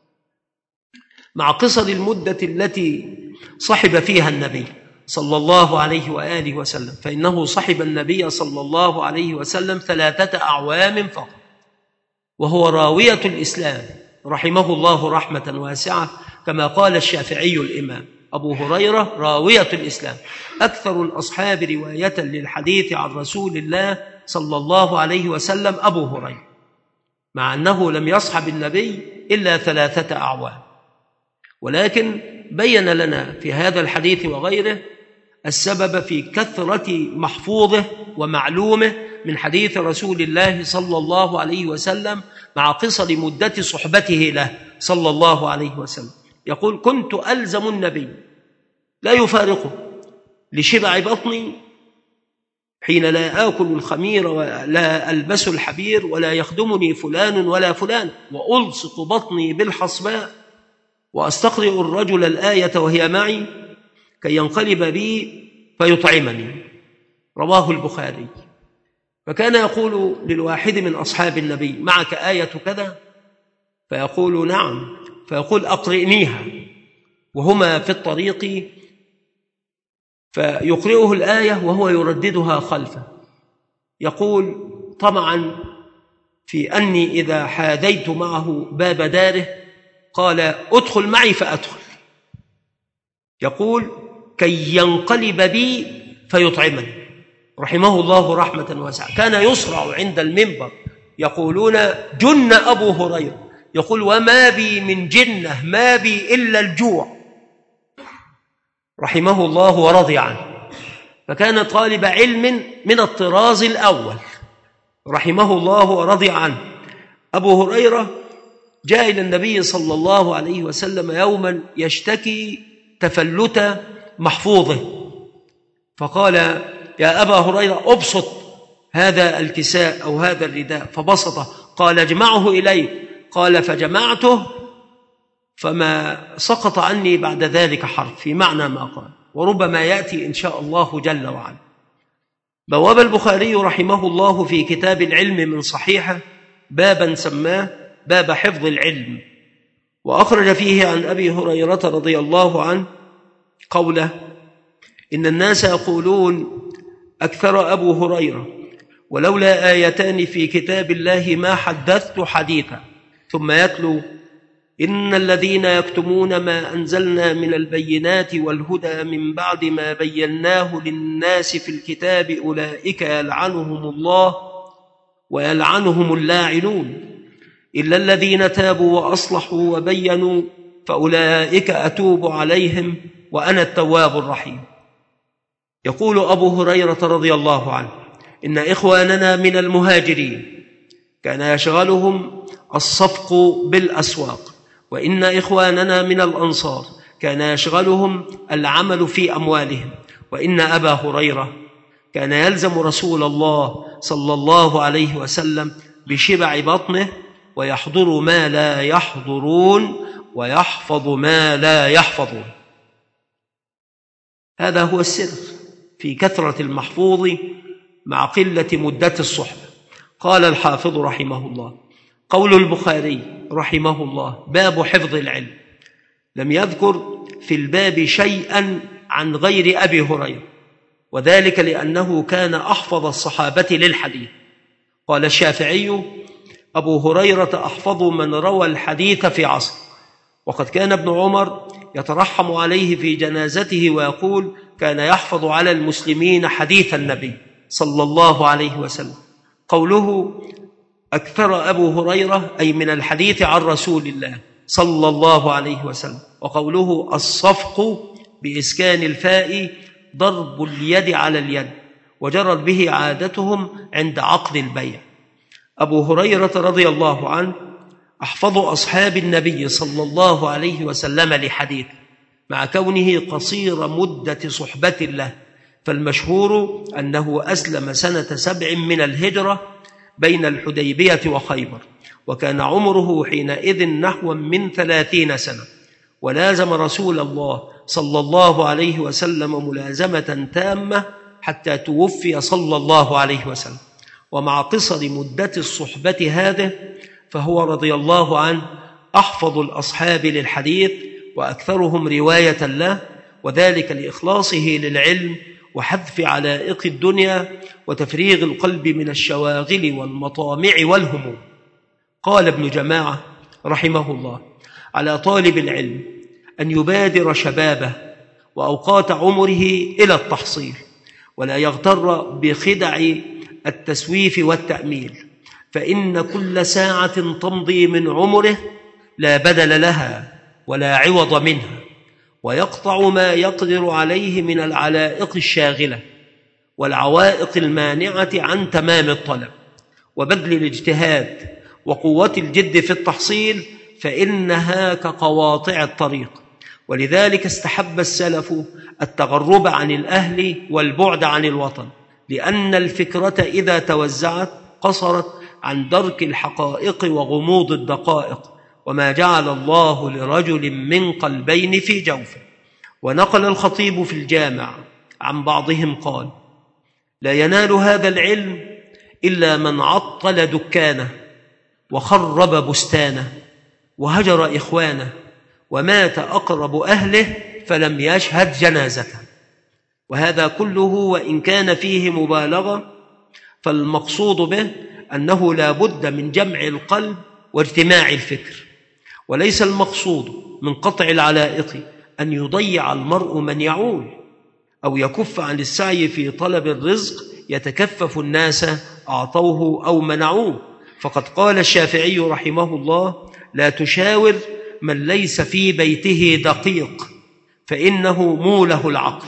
مع قصر المدة التي صحب فيها النبي صلى الله عليه وآله وسلم، فإنه صحب النبي صلى الله عليه وسلم 3 أعوام فقط، وهو راوية الإسلام رحمه الله رحمة واسعة، كما قال الشافعي الإمام أبو هريرة راوية الإسلام، أكثر الأصحاب رواية للحديث عن رسول الله صلى الله عليه وسلم أبو هريرة، مع أنه لم يصحب النبي إلا 3 أعوام. ولكن بين لنا في هذا الحديث وغيره السبب في كثرة محفوظه ومعلومه من حديث رسول الله صلى الله عليه وسلم مع قصر مدة صحبته له صلى الله عليه وسلم. يقول كنت ألزم النبي لا يفارقه لشبع بطني حين لا آكل الخمير ولا ألبس الحبير ولا يخدمني فلان ولا فلان، وألصق بطني بالحصباء وأستقرئ الرجل الآية وهي معي كي ينقلب بي فيطعمني. رواه البخاري. فكان يقول للواحد من أصحاب النبي معك آية كذا؟ فيقول نعم، فيقول أقرئنيها، وهما في الطريق فيقرئه الآية وهو يرددها خلفه، يقول طمعا في أني إذا حاذيت معه باب داره قال أدخل معي فأدخل، يقول كي ينقلب بي فيطعمني رحمه الله رحمة واسعة. كان يصرع عند المنبر يقولون جن أبو هريرة، يقول وما بي من جنة ما بي إلا الجوع رحمه الله ورضي عنه. فكان طالب علم من الطراز الأول رحمه الله ورضي عنه. أبو هريرة جاء إلى النبي صلى الله عليه وسلم يوما يشتكي تفلت محفوظه، فقال يا أبا هريرة أبسط هذا الكساء أو هذا الرداء، فبسطه. قال اجمعه إليه، قال فجمعته فما سقط عني بعد ذلك حرف، في معنى ما قال، وربما يأتي إن شاء الله جل وعلا. بواب البخاري رحمه الله في كتاب العلم من صحيحه بابا سماه باب حفظ العلم، وأخرج فيه عن أبي هريرة رضي الله عنه قوله: إن الناس يقولون أكثر أبو هريرة، ولولا آيتان في كتاب الله ما حدثت حديثا. ثم يتلو: إن الذين يكتمون ما أنزلنا من البينات والهدى من بعد ما بيناه للناس في الكتاب أولئك يلعنهم الله ويلعنهم اللاعنون إلا الذين تابوا وأصلحوا وبينوا فأولئك أتوب عليهم وأنا التواب الرحيم. يقول أبو هريرة رضي الله عنه: إن إخواننا من المهاجرين كان يشغلهم الصفق بالأسواق، وإن إخواننا من الأنصار كان يشغلهم العمل في أموالهم، وإن أبا هريرة كان يلزم رسول الله صلى الله عليه وسلم بشبع بطنه، ويحضر ما لا يحضرون ويحفظ ما لا يحفظون. هذا هو السر في كثرة المحفوظ مع قلة مدة الصحبة. قال الحافظ رحمه الله: قول البخاري رحمه الله: باب حفظ العلم، لم يذكر في الباب شيئا عن غير أبي هريرة، وذلك لأنه كان أحفظ الصحابة للحديث. قال الشافعي: أبو هريرة أحفظ من روى الحديث في عصر، وقد كان ابن عمر يترحم عليه في جنازته ويقول: كان يحفظ على المسلمين حديث النبي صلى الله عليه وسلم. قوله أكثر أبو هريرة أي من الحديث عن رسول الله صلى الله عليه وسلم. وقوله الصفق بإسكان الفاء ضرب اليد على اليد، وجرت به عادتهم عند عقد البيع. أبو هريرة رضي الله عنه أحفظ أصحاب النبي صلى الله عليه وسلم لحديث، مع كونه قصير مدة صحبة له، فالمشهور أنه أسلم سنة 7 من الهجرة بين الحديبية وخيبر، وكان عمره حينئذ نحو من 30 سنة، ولازم رسول الله صلى الله عليه وسلم ملازمة تامة حتى توفي صلى الله عليه وسلم. ومع قصر مدة الصحبة هذه فهو رضي الله عنه أحفظ الأصحاب للحديث وأكثرهم رواية له، وذلك لإخلاصه للعلم وحذف علائق الدنيا وتفريغ القلب من الشواغل والمطامع والهموم. قال ابن جماعة رحمه الله: على طالب العلم أن يبادر شبابه وأوقات عمره إلى التحصيل، ولا يغتر بخدع التسويف والتأميل، فإن كل ساعة تمضي من عمره لا بدل لها ولا عوض منها، ويقطع ما يقدر عليه من العلائق الشاغلة والعوائق المانعة عن تمام الطلب، وبذل الاجتهاد وقوة الجد في التحصيل، فإنها كقواطع الطريق. ولذلك استحب السلف التغرب عن الأهل والبعد عن الوطن، لأن الفكرة إذا توزعت قصرت عن درك الحقائق وغموض الدقائق، وما جعل الله لرجل من قلبين في جوفه. ونقل الخطيب في الجامع عن بعضهم قال: لا ينال هذا العلم إلا من عطل دكانه وخرب بستانه وهجر إخوانه ومات أقرب أهله فلم يشهد جنازته. وهذا كله وإن كان فيه مبالغة فالمقصود به أنه لا بد من جمع القلب واجتماع الفكر، وليس المقصود من قطع العلائق أن يضيع المرء من يعول أو يكف عن السعي في طلب الرزق يتكفف الناس أعطوه أو منعوه. فقد قال الشافعي رحمه الله: لا تشاور من ليس في بيته دقيق فإنه موله العقل.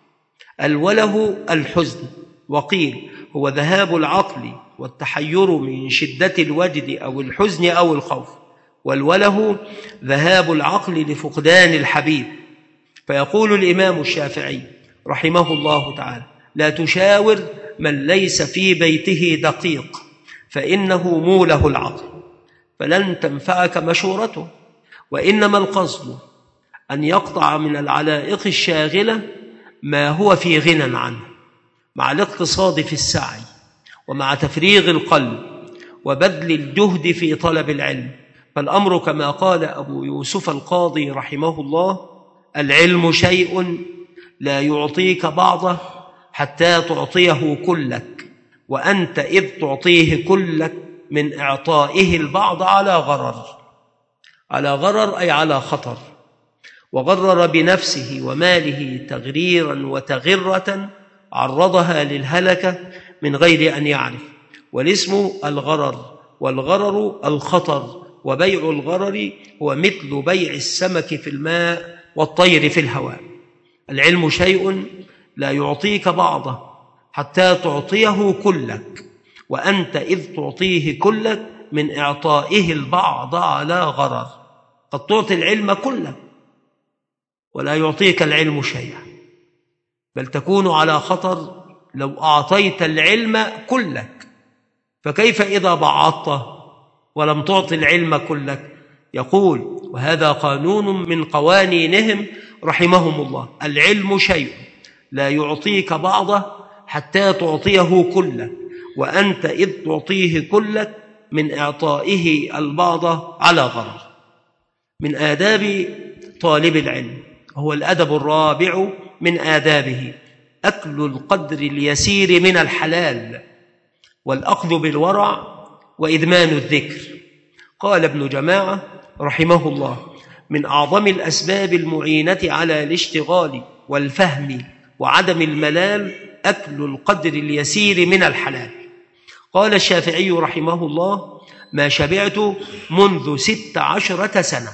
الوله الحزن، وقيل هو ذهاب العقل والتحير من شدة الوجد أو الحزن أو الخوف، والوله ذهاب العقل لفقدان الحبيب. فيقول الإمام الشافعي رحمه الله تعالى: لا تشاور من ليس في بيته دقيق فإنه موله العقل، فلن تنفعك مشورته، وإنما القصد أن يقطع من العلائق الشاغلة ما هو في غنى عنه، مع الاقتصاد في السعي ومع تفريغ القلب وبذل الجهد في طلب العلم، فالأمر كما قال أبو يوسف القاضي رحمه الله: العلم شيء لا يعطيك بعضه حتى تعطيه كلك، وأنت إذ تعطيه كلك من إعطائه البعض على غرر. على غرر أي على خطر. وغرر بنفسه وماله تغريرا وتغرة عرضها للهلكة من غير أن يعرف، والاسم الغرر، والغرر الخطر، وبيع الغرر هو مثل بيع السمك في الماء والطير في الهواء. العلم شيء لا يعطيك بعضه حتى تعطيه كلك، وأنت إذ تعطيه كلك من إعطائه البعض على غرر. قد تعطي العلم كلك ولا يعطيك العلم شيئا، بل تكون على خطر لو أعطيت العلم كلك. فكيف إذا بعضته ولم تعطي العلم كلك؟ يقول: وهذا قانون من قوانينهم رحمهم الله: العلم شيء لا يعطيك بعضه حتى تعطيه كلك، وأنت إذ تعطيه كلك من إعطائه البعض على غرر. من آداب طالب العلم، هو الأدب الرابع من آدابه، أكل القدر اليسير من الحلال، والأخذ بالورع، وإدمان الذكر. قال ابن جماعة رحمه الله: من أعظم الأسباب المعينة على الاشتغال والفهم وعدم الملال أكل القدر اليسير من الحلال. قال الشافعي رحمه الله: ما شبعت منذ 16 سنة.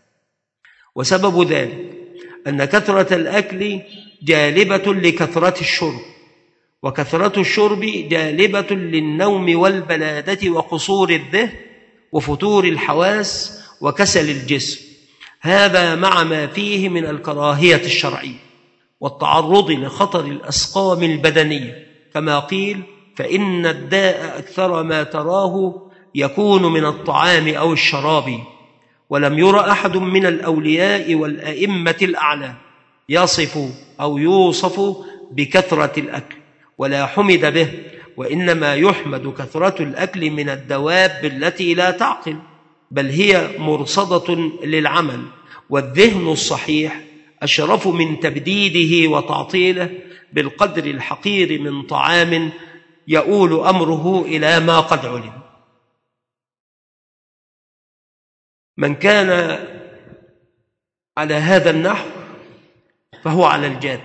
وسبب ذلك أن كثرة الأكل جالبة لكثرة الشرب، وكثرة الشرب جالبة للنوم والبلادة وقصور الذهن وفتور الحواس وكسل الجسم، هذا مع ما فيه من الكراهية الشرعية والتعرض لخطر الأسقام البدنية، كما قيل: فإن الداء أكثر ما تراه يكون من الطعام أو الشراب. ولم ير أحد من الأولياء والأئمة الأعلى يصف أو يوصف بكثرة الأكل ولا حمد به، وإنما يحمد كثرة الأكل من الدواب التي لا تعقل، بل هي مرصدة للعمل، والذهن الصحيح أشرف من تبديده وتعطيله بالقدر الحقير من طعام يؤول أمره إلى ما قد علم. من كان على هذا النحو فهو على الجاد،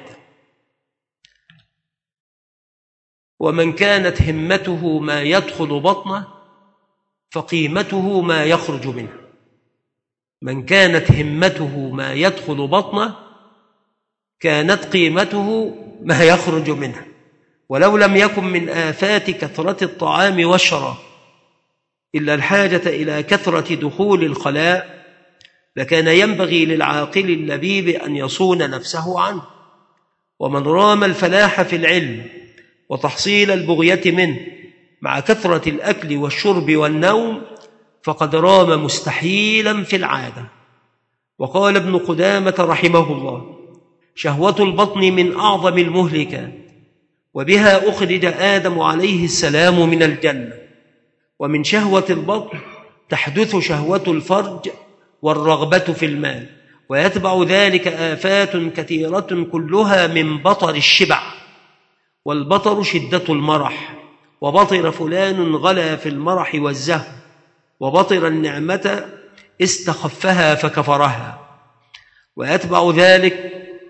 ومن كانت همته ما يدخل بطنه فقيمته ما يخرج منه. من كانت همته ما يدخل بطنه كانت قيمته ما يخرج منه. ولو لم يكن من آفات كثرة الطعام والشراب إلا الحاجة إلى كثرة دخول الخلاء، لكان ينبغي للعاقل اللبيب أن يصون نفسه عنه. ومن رام الفلاح في العلم وتحصيل البغية منه مع كثرة الأكل والشرب والنوم فقد رام مستحيلا في العادة. وقال ابن قدامة رحمه الله: شهوة البطن من أعظم المهلكات، وبها أخرج آدم عليه السلام من الجنة. ومن شهوة البطن تحدث شهوة الفرج والرغبة في المال، ويتبع ذلك آفات كثيرة كلها من بطر الشبع. والبطر شدة المرح، وبطر فلان غلا في المرح والزهو، وبطر النعمة استخفها فكفرها. ويتبع ذلك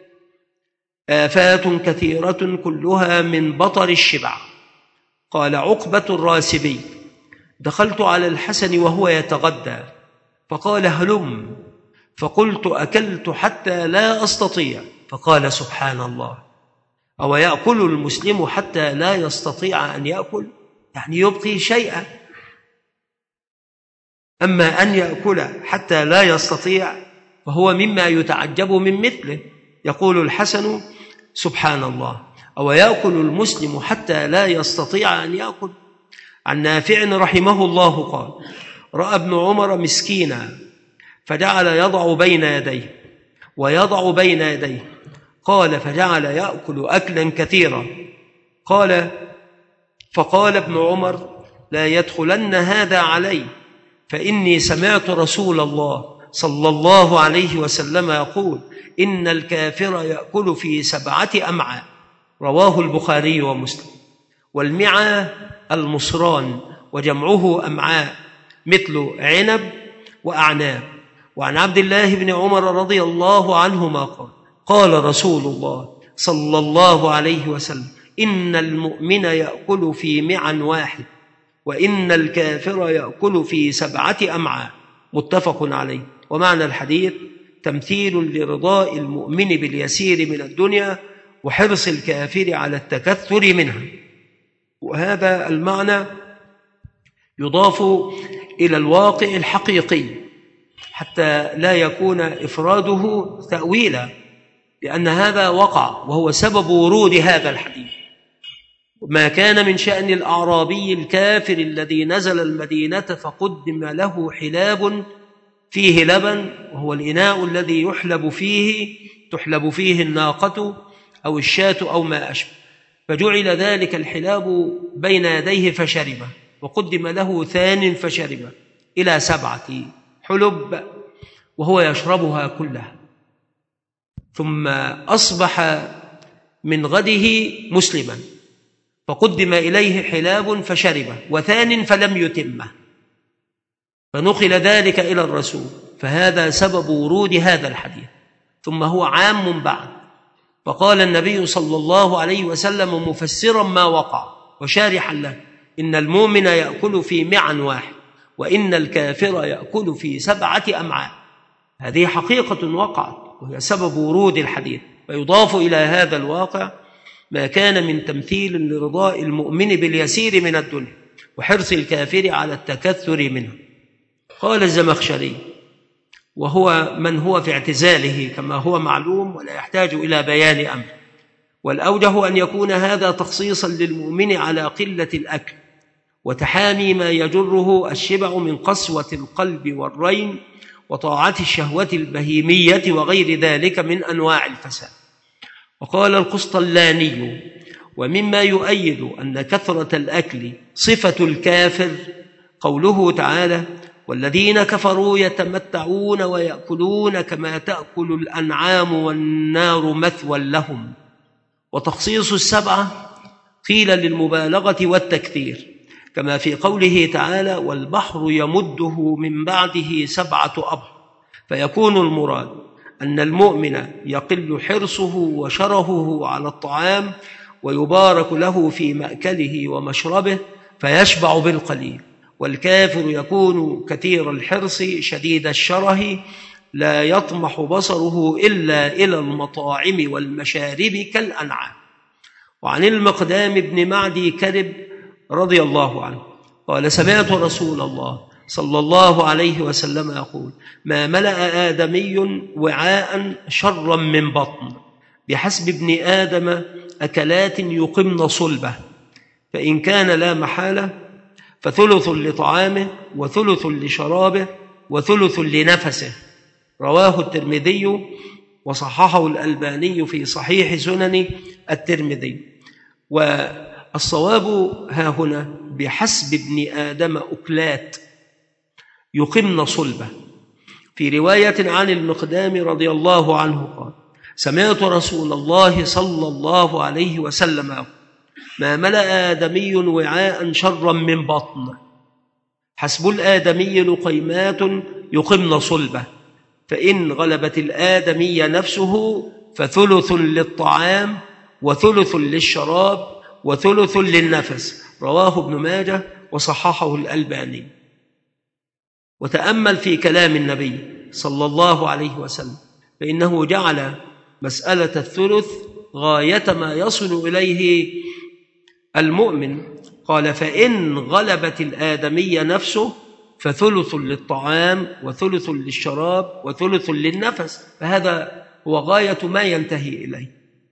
آفات كثيرة كلها من بطر الشبع. قال عقبة الراسبي: دخلت على الحسن وهو يتغدى فقال: هلم. فقلت: أكلت حتى لا أستطيع. فقال: سبحان الله، أو يأكل المسلم حتى لا يستطيع أن يأكل؟ يعني يبقي شيئا. أما أن يأكل حتى لا يستطيع فهو مما يتعجب من مثله. يقول الحسن: سبحان الله، أو يأكل المسلم حتى لا يستطيع أن يأكل. عن نافع رحمه الله قال: رأى ابن عمر مسكينا فجعل يضع بين يديه ويضع بين يديه، قال: فجعل يأكل أكلا كثيرا. فقال ابن عمر: لا يدخلن هذا علي، فإني سمعت رسول الله صلى الله عليه وسلم يقول: إن الكافر يأكل في 7 أمعاء. رواه البخاري ومسلم. والمعى المصران، وجمعه أمعاء، مثل عنب وأعناب. وعن عبد الله بن عمر رضي الله عنهما قال: قال رسول الله صلى الله عليه وسلم: إن المؤمن يأكل في معى واحد، وإن الكافر يأكل في 7 أمعاء. متفق عليه. ومعنى الحديث تمثيل لرضاء المؤمن باليسير من الدنيا وحرص الكافر على التكثر منها. وهذا المعنى يضاف إلى الواقع الحقيقي حتى لا يكون إفراده تأويلا، لأن هذا وقع وهو سبب ورود هذا الحديث. ما كان من شأن الأعرابي الكافر الذي نزل المدينة فقدم له حلاب فيه لبن، وهو الإناء الذي تحلب فيه الناقة أو الشاة أو ما أشبه، فجعل ذلك الحلاب بين يديه فشربه، وقدم له 2 فشربه، إلى 7 حلب وهو يشربها كلها. ثم أصبح من غده مسلما، فقدم إليه حلاب فشربه، و2 فلم يتمه، فنقل ذلك إلى الرسول، فهذا سبب ورود هذا الحديث. ثم هو عام بعد، فقال النبي صلى الله عليه وسلم مفسرا ما وقع وشارحا له: إن المؤمن يأكل في معى واحد، وإن الكافر يأكل في 7 أمعاء. هذه حقيقة وقعت وهي سبب ورود الحديث. فيضاف إلى هذا الواقع ما كان من تمثيل لرضاء المؤمن باليسير من الدنيا وحرص الكافر على التكثر منه. قال الزمخشري، وهو من هو في اعتزاله كما هو معلوم ولا يحتاج إلى بيان أمر: والأوجه أن يكون هذا تخصيصا للمؤمن على قلة الأكل وتحامي ما يجره الشبع من قسوة القلب والرين وطاعة الشهوة البهيمية وغير ذلك من أنواع الفساد. وقال القسطلاني: ومما يؤيد أن كثرة الأكل صفة الكافر قوله تعالى: والذين كفروا يتمتعون ويأكلون كما تأكل الأنعام والنار مثوى لهم. وتخصيص 7 قيل للمبالغة والتكثير، كما في قوله تعالى: والبحر يمده من بعده 7 أبحر. فيكون المراد أن المؤمن يقل حرصه وشرهه على الطعام، ويبارك له في مأكله ومشربه فيشبع بالقليل. والكافر يكون كثير الحرص شديد الشره، لا يطمح بصره إلا إلى المطاعم والمشارب كالأنعام. وعن المقدام بن معدي كرب رضي الله عنه قال: سمعت رسول الله صلى الله عليه وسلم يقول: ما ملأ آدمي وعاء شرا من بطن، بحسب ابن آدم أكلات يقمن صلبه، فإن كان لا محالة فثلث لطعامه وثلث لشرابه وثلث لنفسه. رواه الترمذي وصححه الألباني في صحيح سنن الترمذي. والصواب ها هنا بحسب ابن آدم أكلات يقمن صلبه. في رواية عن المقدام رضي الله عنه قال: سمعت رسول الله صلى الله عليه وسلم يقول: ما ملأ آدمي وعاء شرا من بطن، حسب الآدمي لقيمات يقمن صلبه، فإن غلبت الآدمي نفسه فثلث للطعام وثلث للشراب وثلث للنفس. رواه ابن ماجه وصححه الألباني. وتأمل في كلام النبي صلى الله عليه وسلم، فإنه جعل مسألة الثلث غاية ما يصل إليه المؤمن. قال: فإن غلبت الآدمي نفسه فثلث للطعام وثلث للشراب وثلث للنفس، فهذا هو غاية ما ينتهي إليه،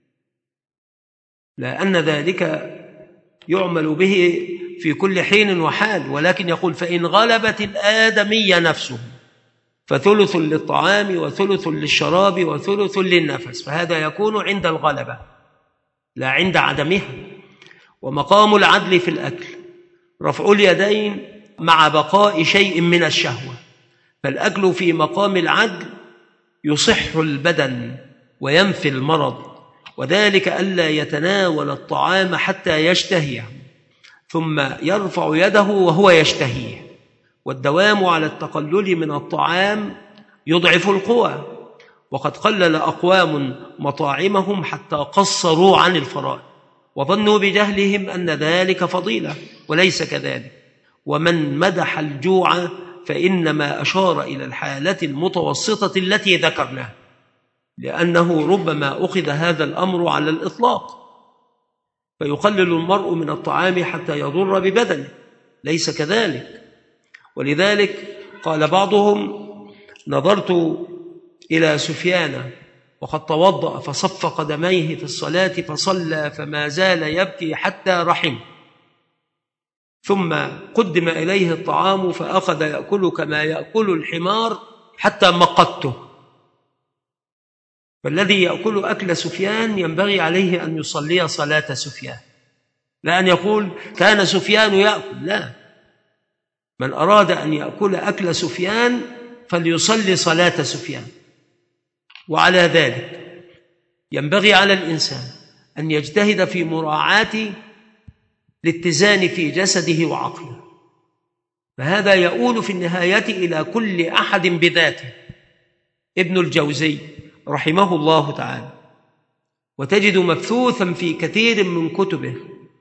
لأن ذلك يعمل به في كل حين وحال، ولكن يقول: فإن غلبت الآدمي نفسه فثلث للطعام وثلث للشراب وثلث للنفس، فهذا يكون عند الغلبة لا عند عدمها. ومقام العدل في الأكل رفع اليدين مع بقاء شيء من الشهوة، فالأكل في مقام العدل يصح البدن وينفي المرض، وذلك ألا يتناول الطعام حتى يشتهيه ثم يرفع يده وهو يشتهيه، والدوام على التقلل من الطعام يضعف القوى. وقد قلل أقوام مطاعمهم حتى قصروا عن الفرائض وظنوا بجهلهم أن ذلك فضيلة، وليس كذلك. ومن مدح الجوع فإنما أشار إلى الحالة المتوسطة التي ذكرناها، لأنه ربما أخذ هذا الأمر على الإطلاق فيقلل المرء من الطعام حتى يضر ببدنه، ليس كذلك. ولذلك قال بعضهم: نظرت إلى سفيان وقد توضأ فصف قدميه في الصلاة فصلى فما زال يبكي حتى رحم، ثم قدم إليه الطعام فأخذ يأكل كما يأكل الحمار حتى مقته. فالذي يأكل أكل سفيان ينبغي عليه أن يصلي صلاة سفيان، لا أن يقول كان سفيان يأكل، لا، من أراد أن يأكل أكل سفيان فليصلي صلاة سفيان. وعلى ذلك ينبغي على الإنسان أن يجتهد في مراعاة الاتزان في جسده وعقله، فهذا يؤول في النهاية إلى كل أحد بذاته. ابن الجوزي رحمه الله تعالى، وتجد مبثوثا في كثير من كتبه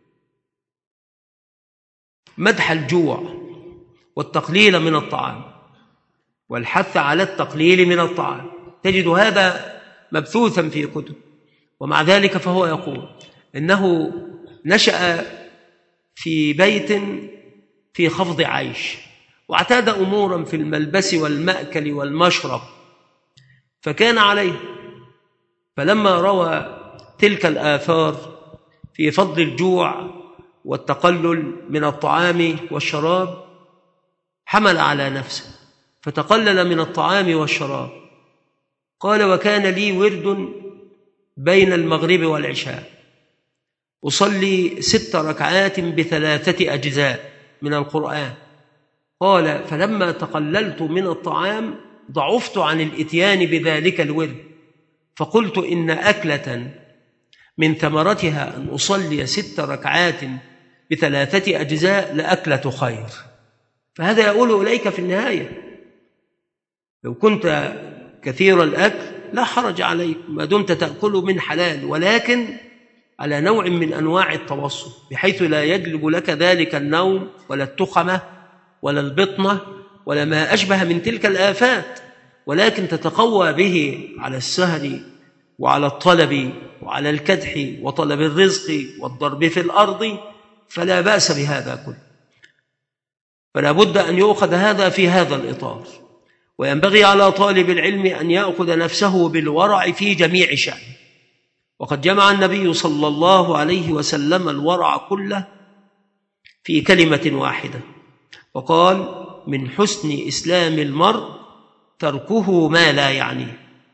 مدح الجوع والتقليل من الطعام والحث على التقليل من الطعام، تجد هذا مبثوثا في كتب. ومع ذلك فهو يقول إنه نشأ في بيت في خفض عيش، واعتاد أمورا في الملبس والمأكل والمشرب فكان عليه، فلما روى تلك الآثار في فضل الجوع والتقلل من الطعام والشراب حمل على نفسه فتقلل من الطعام والشراب. قال: وكان لي ورد بين المغرب والعشاء أصلي 6 ركعات ب3 أجزاء من القرآن. قال: فلما تقللت من الطعام ضعفت عن الإتيان بذلك الورد، فقلت إن أكلة من ثمرتها أن أصلي 6 ركعات ب3 أجزاء لأكلة خير. فهذا يقول إليك في النهاية لو كنت كثير الأكل لا حرج عليك ما دمت تأكل من حلال، ولكن على نوع من أنواع التوسط، بحيث لا يجلب لك ذلك النوم ولا التخمة ولا البطنة ولا ما أشبه من تلك الآفات، ولكن تتقوى به على السهر وعلى الطلب وعلى الكدح وطلب الرزق والضرب في الأرض، فلا بأس بهذا كله. فلا بد أن يؤخذ هذا في هذا الإطار. وينبغي على طالب العلم أن يأخذ نفسه بالورع في جميع شأنه، وقد جمع النبي صلى الله عليه وسلم الورع كله في كلمة واحدة، وقال: من حسن إسلام المرء تركه ما لا يعنيه.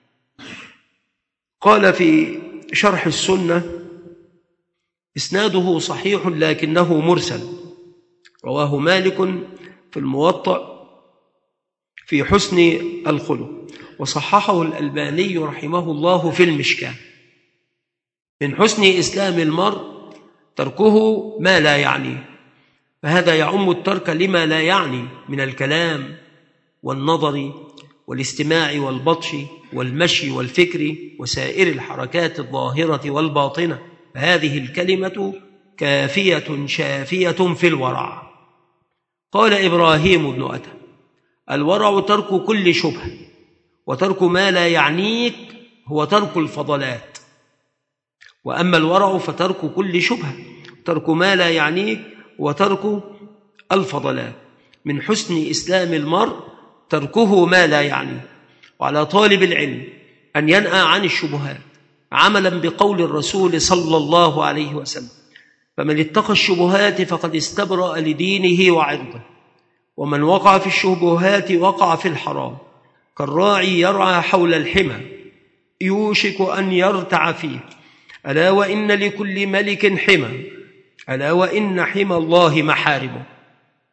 قال في شرح السنة: إسناده صحيح لكنه مرسل، رواه مالك في الموطأ في حسن الخلق، وصححه الألباني رحمه الله في المشكاة. من حسن إسلام المرء تركه ما لا يعنيه، فهذا يعم الترك لما لا يعني من الكلام والنظر والاستماع والبطش والمشي والفكر وسائر الحركات الظاهرة والباطنة، فهذه الكلمة كافية شافية في الورع. قال إبراهيم بن أدهم: الورع ترك كل شبهة، وترك ما لا يعنيك هو ترك الفضلات. وأما الورع فترك كل شبهة، ترك ما لا يعنيك وترك الفضلات. من حسن إسلام المرء تركه ما لا يعنيه. وعلى طالب العلم أن ينأى عن الشبهات عملا بقول الرسول صلى الله عليه وسلم: فمن اتقى الشبهات فقد استبرأ لدينه وعرضه، ومن وقع في الشبهات وقع في الحرام، كالراعي يرعى حول الحمى يوشك أن يرتع فيه، ألا وإن لكل ملك حمى، ألا وإن حمى الله محارمه.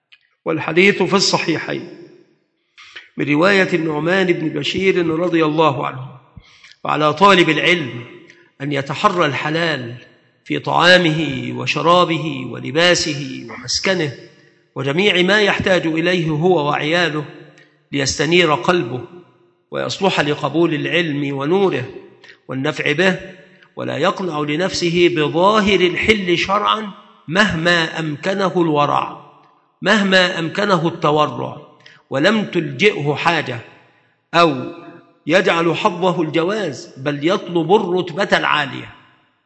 والحديث في الصحيحين من رواية النعمان بن بشير رضي الله عنه: وعلى طالب العلم أن يتحرى الحلال في طعامه وشرابه ولباسه ومسكنه وجميع ما يحتاج إليه هو وعياله ليستنير قلبه ويصلح لقبول العلم ونوره والنفع به، ولا يقنع لنفسه بظاهر الحل شرعا مهما أمكنه الورع، مهما أمكنه التورع، ولم تلجئه حاجة أو يجعل حظه الجواز، بل يطلب الرتبة العالية.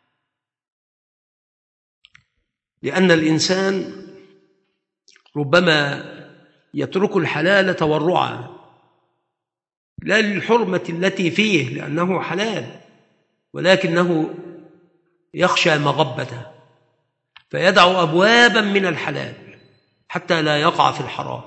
لأن الإنسان ربما يترك الحلال تورعا لا للحرمة التي فيه لأنه حلال، ولكنه يخشى مغبته فيدع أبوابا من الحلال حتى لا يقع في الحرام،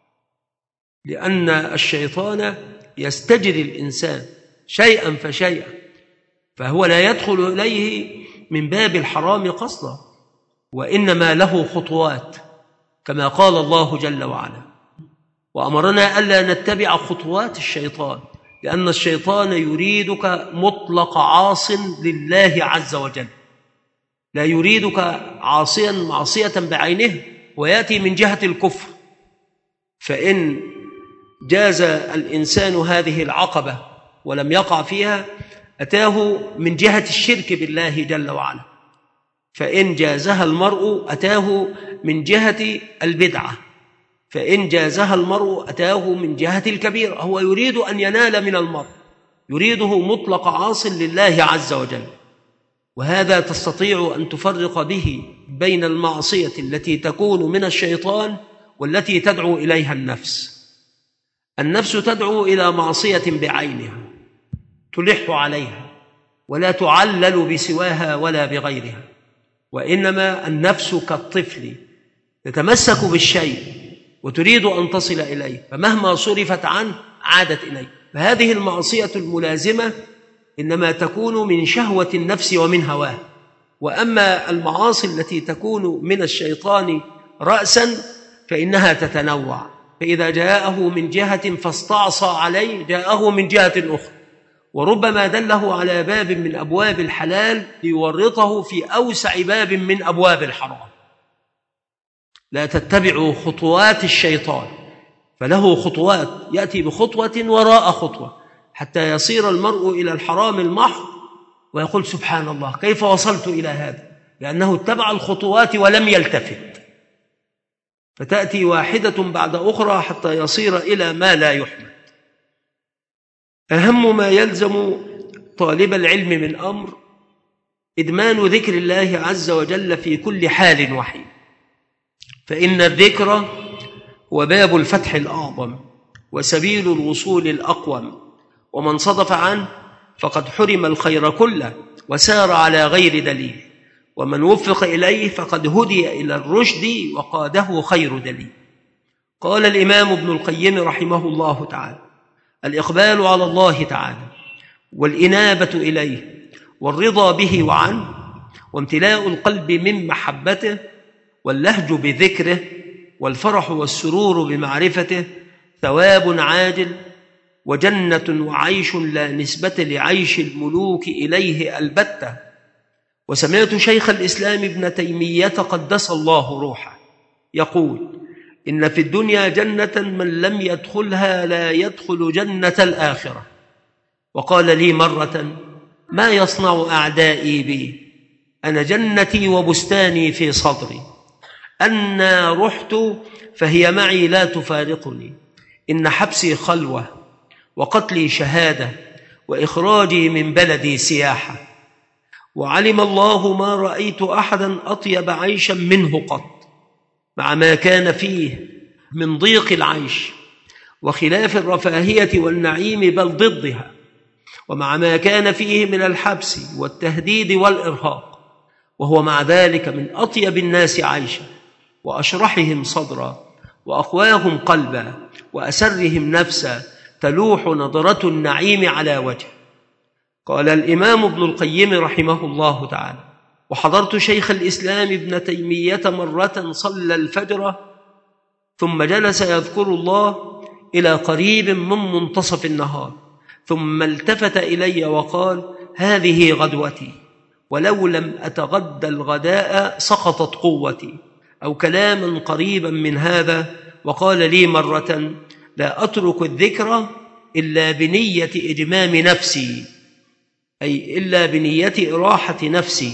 لأن الشيطان يستجري الإنسان شيئا فشيئا، فهو لا يدخل إليه من باب الحرام قصدا، وإنما له خطوات كما قال الله جل وعلا: وأمرنا ألا نتبع خطوات الشيطان لأن الشيطان يريدك مطلق عاص لله عز وجل، لا يريدك عاصيا معصية بعينه، ويأتي من جهة الكفر. فإن جاز الإنسان هذه العقبة ولم يقع فيها أتاه من جهة الشرك بالله جل وعلا، فإن جازها المرء أتاه من جهة البدعة، فإن جازها المرء أتاه من جهة الكبيرة. هو يريد أن ينال من المرء، يريده مطلق عاص لله عز وجل، وهذا تستطيع أن تفرق به بين المعصية التي تكون من الشيطان والتي تدعو إليها النفس. النفس تدعو إلى معصية بعينها تلح عليها ولا تعلل بسواها ولا بغيرها، وإنما النفس كالطفل تتمسك بالشيء وتريد أن تصل إليه، فمهما صرفت عنه عادت إليه. فهذه المعصية الملازمة إنما تكون من شهوة النفس ومن هواه. وأما المعاصي التي تكون من الشيطان رأسا فإنها تتنوع، فإذا جاءه من جهة فاستعصى عليه جاءه من جهة أخرى، وربما دله على باب من أبواب الحلال ليورطه في أوسع باب من أبواب الحرام. لا تتبعوا خطوات الشيطان، فله خطوات يأتي بخطوة وراء خطوة حتى يصير المرء إلى الحرام المحض ويقول: سبحان الله، كيف وصلت إلى هذا؟ لأنه اتبع الخطوات ولم يلتفت، فتأتي واحدة بعد أخرى حتى يصير إلى ما لا يحمد. أهم ما يلزم طالب العلم من أمر إدمان ذكر الله عز وجل في كل حال وحين، فإن الذكر هو باب الفتح الأعظم وسبيل الوصول الأقوم، ومن صدف عنه فقد حرم الخير كله وسار على غير دليل، ومن وفق إليه فقد هدي إلى الرشد وقاده خير دليل. قال الإمام ابن القيم رحمه الله تعالى: الإقبال على الله تعالى والإنابة إليه والرضا به وعنه وامتلاء القلب من محبته واللهج بذكره والفرح والسرور بمعرفته ثواب عاجل وجنة وعيش لا نسبة لعيش الملوك إليه البتة. وسمعت شيخ الإسلام ابن تيمية قدس الله روحه يقول: إن في الدنيا جنة من لم يدخلها لا يدخل جنة الآخرة. وقال لي مرة: ما يصنع أعدائي بي؟ أنا جنتي وبستاني في صدري، أنا رحت فهي معي لا تفارقني، إن حبسي خلوة وقتلي شهادة وإخراجي من بلدي سياحة، وعلم الله ما رأيت أحدا أطيب عيشا منه قط، مع ما كان فيه من ضيق العيش وخلاف الرفاهية والنعيم بل ضدها، ومع ما كان فيه من الحبس والتهديد والإرهاق، وهو مع ذلك من أطيب الناس عيشا وأشرحهم صدرا وأقواهم قلبا وأسرهم نفسا تلوح نظرة النعيم على وجه. قال الإمام ابن القيم رحمه الله تعالى: وحضرت شيخ الإسلام ابن تيمية مرة صلى الفجر ثم جلس يذكر الله إلى قريب من منتصف النهار، ثم التفت إلي وقال: هذه غدوتي، ولو لم أتغدى الغداء سقطت قوتي، أو كلاما قريبا من هذا. وقال لي مرة: لا أترك الذكر إلا بنية إجمام نفسي، أي إلا بنية إراحة نفسي،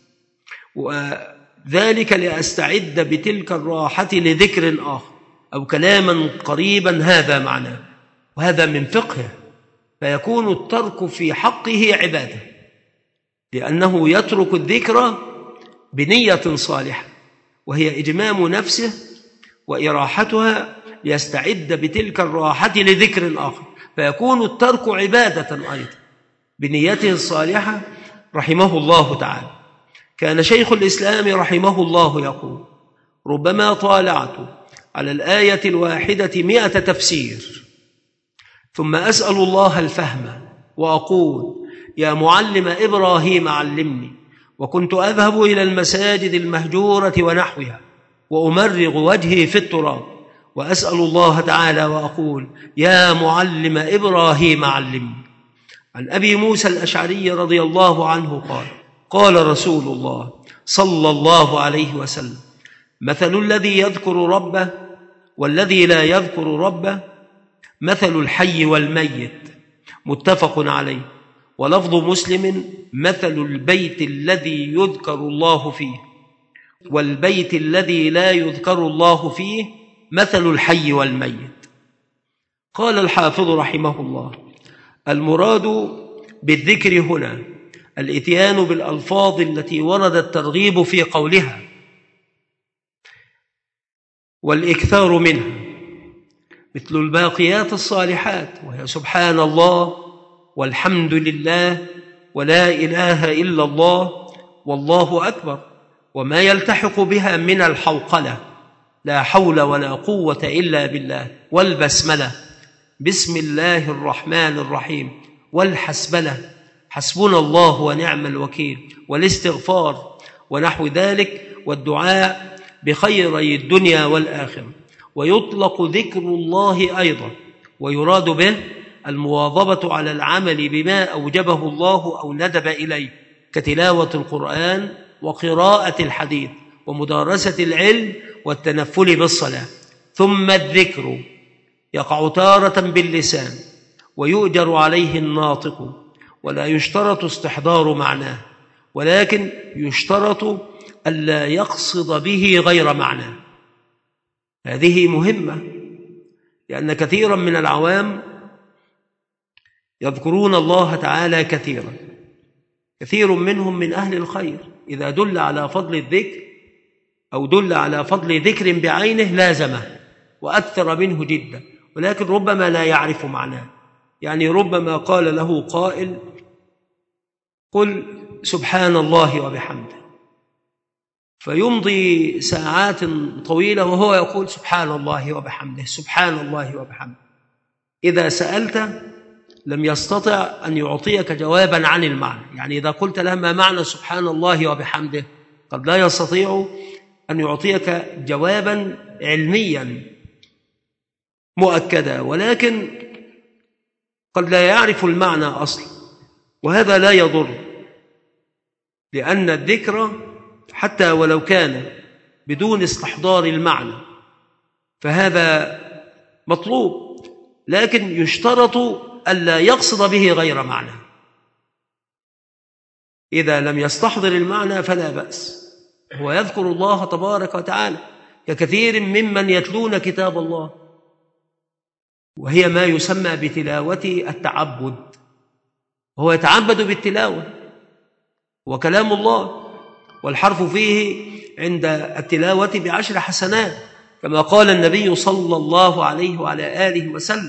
وذلك لأستعد بتلك الراحة لذكر آخر أو كلاما قريبا. هذا معناه، وهذا من فقهه، فيكون الترك في حقه عبادة، لأنه يترك الذكر بنية صالحة، وهي إجمام نفسه وإراحتها ليستعد بتلك الراحة لذكر آخر، فيكون الترك عبادة أيضا بنيته الصالحة رحمه الله تعالى. كان شيخ الإسلام رحمه الله يقول: ربما طالعت على الآية الواحدة 100 تفسير، ثم أسأل الله الفهم وأقول: يا معلم إبراهيم علمني. وكنت أذهب إلى المساجد المهجورة ونحوها وأمرغ وجهي في التراب وأسأل الله تعالى وأقول: يا معلم إبراهيم علمني. عن أبي موسى الأشعري رضي الله عنه قال: قال رسول الله صلى الله عليه وسلم: مثل الذي يذكر ربه والذي لا يذكر ربه مثل الحي والميت، متفق عليه. ولفظ مسلم: مثل البيت الذي يذكر الله فيه والبيت الذي لا يذكر الله فيه مثل الحي والميت. قال الحافظ رحمه الله: المراد بالذكر هنا الإتيان بالألفاظ التي ورد الترغيب في قولها والإكثار منها، مثل الباقيات الصالحات، وهي سبحان الله والحمد لله ولا إله إلا الله والله أكبر، وما يلتحق بها من الحوقلة، لا حول ولا قوة إلا بالله، والبسملة، بسم الله الرحمن الرحيم، والحسبلة، حسبنا الله ونعم الوكيل، والاستغفار ونحو ذلك، والدعاء بخيري الدنيا والآخرة. ويطلق ذكر الله أيضا، ويراد به المواظبة على العمل بما أوجبه الله أو ندب إليه، كتلاوة القرآن وقراءة الحديث ومدارسة العلم والتنفل بالصلاة. ثم الذكر يقع تارة باللسان ويؤجر عليه الناطق، ولا يشترط استحضار معناه، ولكن يشترط ألا يقصد به غير معناه. هذه مهمة، لأن كثيرا من العوام يذكرون الله تعالى كثيرا، كثير منهم من أهل الخير إذا دل على فضل الذكر أو دل على فضل ذكر بعينه لازمه وأكثر منه جدا، ولكن ربما لا يعرف معناه. يعني ربما قال له قائل: قل سبحان الله وبحمده، فيمضي ساعات طويلة وهو يقول سبحان الله وبحمده سبحان الله وبحمده. إذا سألت لم يستطع أن يعطيك جوابا عن المعنى، يعني إذا قلت له ما معنى سبحان الله وبحمده قد لا يستطيع أن يعطيك جوابا علميا مؤكدا، ولكن قد لا يعرف المعنى أصلا، وهذا لا يضر، لأن الذكر حتى ولو كان بدون استحضار المعنى فهذا مطلوب، لكن يشترط ألا يقصد به غير معنى. إذا لم يستحضر المعنى فلا بأس، هو يذكر الله تبارك وتعالى ككثير ممن يتلون كتاب الله، وهي ما يسمى بتلاوة التعبد، هو يتعبد بالتلاوة وكلام الله، والحرف فيه عند التلاوة ب10 حسنات، كما قال النبي صلى الله عليه وعلى آله وسلم.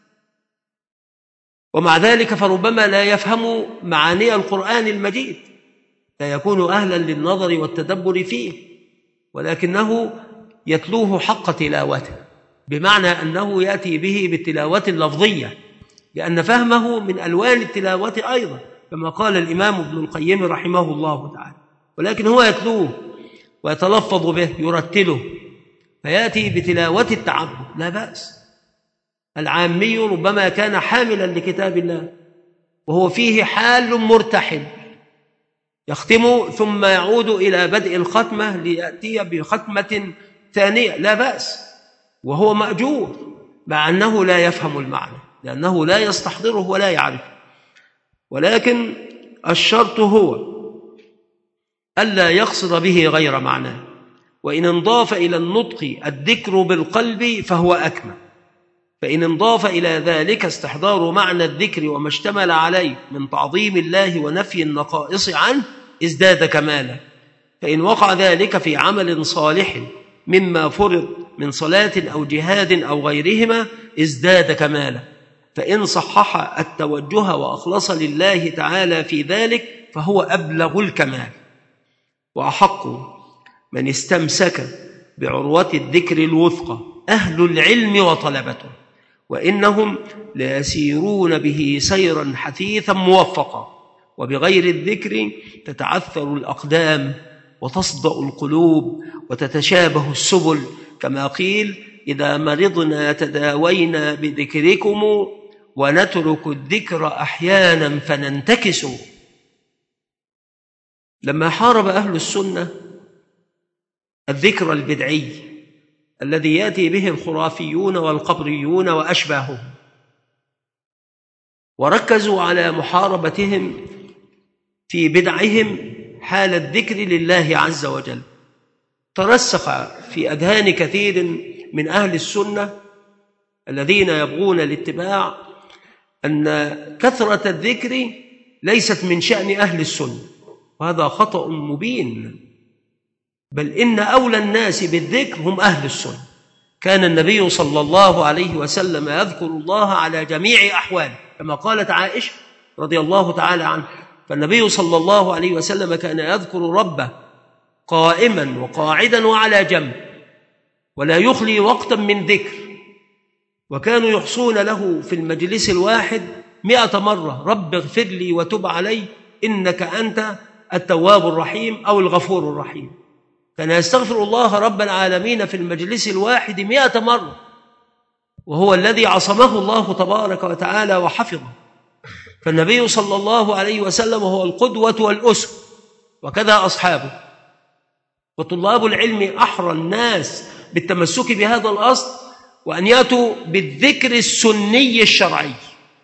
ومع ذلك فربما لا يفهم معاني القرآن المجيد، لا يكون أهلا للنظر والتدبر فيه، ولكنه يتلوه حق تلاوته، بمعنى أنه يأتي به بالتلاوة اللفظية، لأن فهمه من ألوان التلاوة أيضا، كما قال الإمام ابن القيم رحمه الله تعالى، ولكن هو يتلوه ويتلفظ به، يرتله فيأتي بتلاوة التعبد لا بأس. العامي ربما كان حاملا لكتاب الله وهو فيه حال مرتحل، يختم ثم يعود إلى بدء الختمة ليأتي بختمة ثانية لا بأس، وهو مأجور مع أنه لا يفهم المعنى لأنه لا يستحضره ولا يعرفه. ولكن الشرط هو ألا يقصد به غير معناه، وإن انضاف إلى النطق الذكر بالقلب فهو أكمل، فإن انضاف إلى ذلك استحضار معنى الذكر وما اشتمل عليه من تعظيم الله ونفي النقائص عنه ازداد كمالا. فإن وقع ذلك في عمل صالح مما فرض من صلاة أو جهاد أو غيرهما ازداد كمالا. فإن صحح التوجه وأخلص لله تعالى في ذلك فهو أبلغ الكمال، وأحق من استمسك بعروة الذكر الوثقى أهل العلم وطلبته، وإنهم ليسيرون به سيرا حثيثا موفقا. وبغير الذكر تتعثر الأقدام وتصدأ القلوب وتتشابه السبل، كما قيل إذا مرضنا تداوينا بذكركم ونترك الذكر أحيانا فننتكس. لما حارب أهل السنة الذكر البدعي الذي يأتي به الخرافيون والقبريون وأشباههم، وركزوا على محاربتهم في بدعهم حال الذكر لله عز وجل، ترسخ في أذهان كثير من أهل السنة الذين يبغون الاتباع أن كثرة الذكر ليست من شأن أهل السنة، وهذا خطأ مبين، بل إن أولى الناس بالذكر هم أهل السنة. كان النبي صلى الله عليه وسلم يذكر الله على جميع أحواله، كما قالت عائشة رضي الله تعالى عنها، فالنبي صلى الله عليه وسلم كان يذكر ربه قائما وقاعدا وعلى جنب، ولا يخلي وقتا من ذكر، وكانوا يحصون له في المجلس الواحد 100 مرة رب اغفر لي وتب علي إنك أنت التواب الرحيم أو الغفور الرحيم. كان يستغفر الله رب العالمين في المجلس الواحد 100 مرة، وهو الذي عصمه الله تبارك وتعالى وحفظه. فالنبي صلى الله عليه وسلم هو القدوة والأسوة، وكذا أصحابه. وطلاب العلم أحرى الناس بالتمسك بهذا الأصل، وأن يأتوا بالذكر السني الشرعي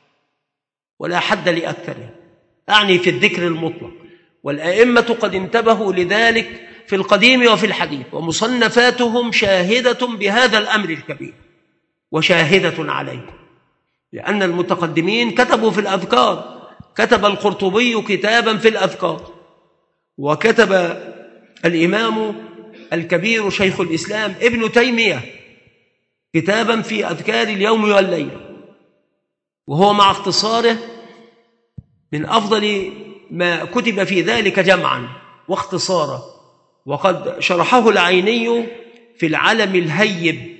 ولا حد لأكثره، أعني في الذكر المطلق. والأئمة قد انتبهوا لذلك في القديم وفي الحديث، ومصنفاتهم شاهدة بهذا الأمر الكبير وشاهدة عليه، لأن المتقدمين كتبوا في الأذكار. كتب القرطبي كتابا في الأذكار، وكتب الإمام الكبير شيخ الإسلام ابن تيمية كتابا في أذكار اليوم والليلة، وهو مع اختصاره من أفضل ما كتب في ذلك جمعا واختصارا. وقد شرحه العيني في العلم الهيب،